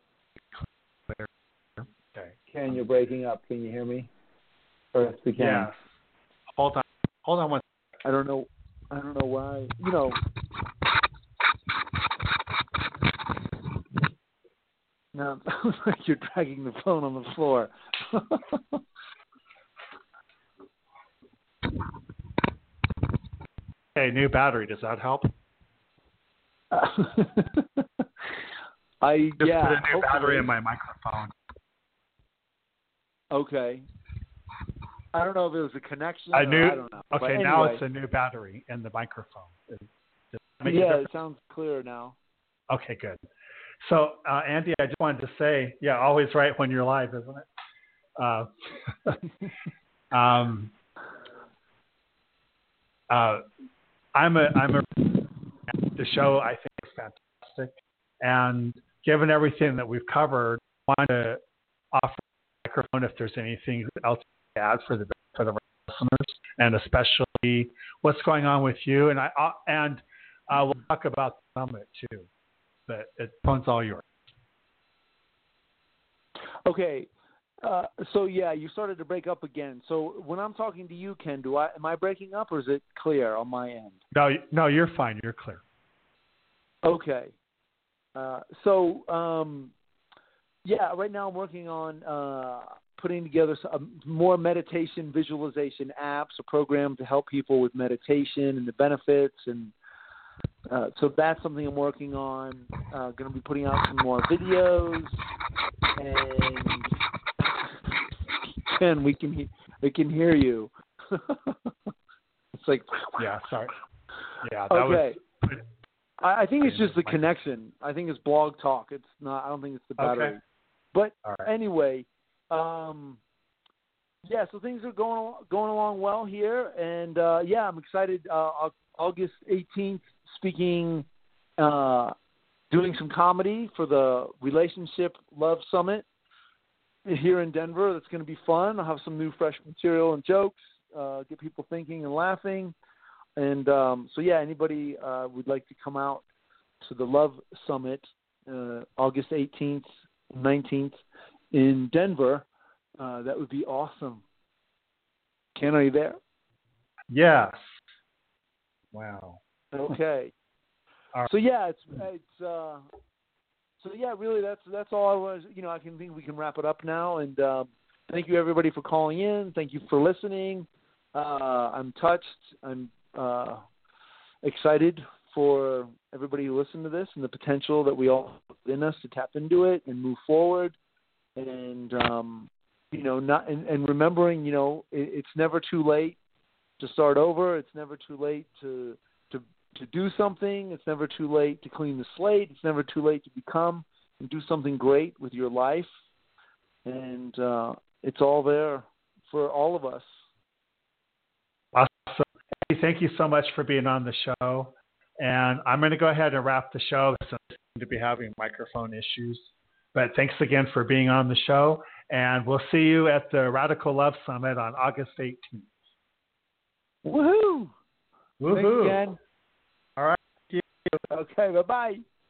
Okay. Ken, you're breaking up. Can you hear me? Or it's the Ken. Yeah. Hold on one second. I don't know why. Now, it sounds like you're dragging the phone on the floor. Hey, new battery. Does that help? Put a new battery in my microphone. Okay. I don't know if it was a connection. I don't know. Okay, anyway. now it's a new battery in the microphone. It sounds clear now. Okay, good. So, Andy, I just wanted to say, always right when you're live, isn't it? The show I think is fantastic, and given everything that we've covered, I want to offer a microphone if there's anything else to add for the benefit of our listeners, and especially what's going on with you. And we'll talk about the summit too. But the phone's all yours. Okay. So you started to break up again. So when I'm talking to you, Ken, am I breaking up or is it clear on my end? No, you're fine. You're clear. Okay. Right now I'm working on putting together more meditation visualization apps, a program to help people with meditation and the benefits. And so that's something I'm working on. Going to be putting out some more videos. And Ken, we can hear you. It's like sorry. Yeah. Okay. I think it's just the connection. I think it's Blog Talk. It's not. I don't think it's the battery. Okay. But right. Anyway, so things are going along well here, and I'm excited. August 18th, speaking, doing some comedy for the Relationship Love Summit here in Denver. That's going to be fun. I'll have some new fresh material and jokes, get people thinking and laughing. And anybody would like to come out to the Love Summit, August 18th, 19th in Denver, that would be awesome. Ken, are you there? Yes. Wow. Okay. All right. So really that's all I was. I can think we can wrap it up now. And thank you everybody for calling in. Thank you for listening. I'm touched. I'm excited for everybody who listened to this and the potential that we all have in us to tap into it and move forward. And remembering, it's never too late to start over. It's never too late to do something. It's never too late to clean the slate. It's never too late to become and do something great with your life. And it's all there for all of us. Awesome. Hey, thank you so much for being on the show. And I'm going to go ahead and wrap the show since I seem to be having microphone issues. But thanks again for being on the show. And we'll see you at the Radical Love Summit on August 18th. Woohoo! Woohoo! Thanks again. All right. Okay, bye-bye.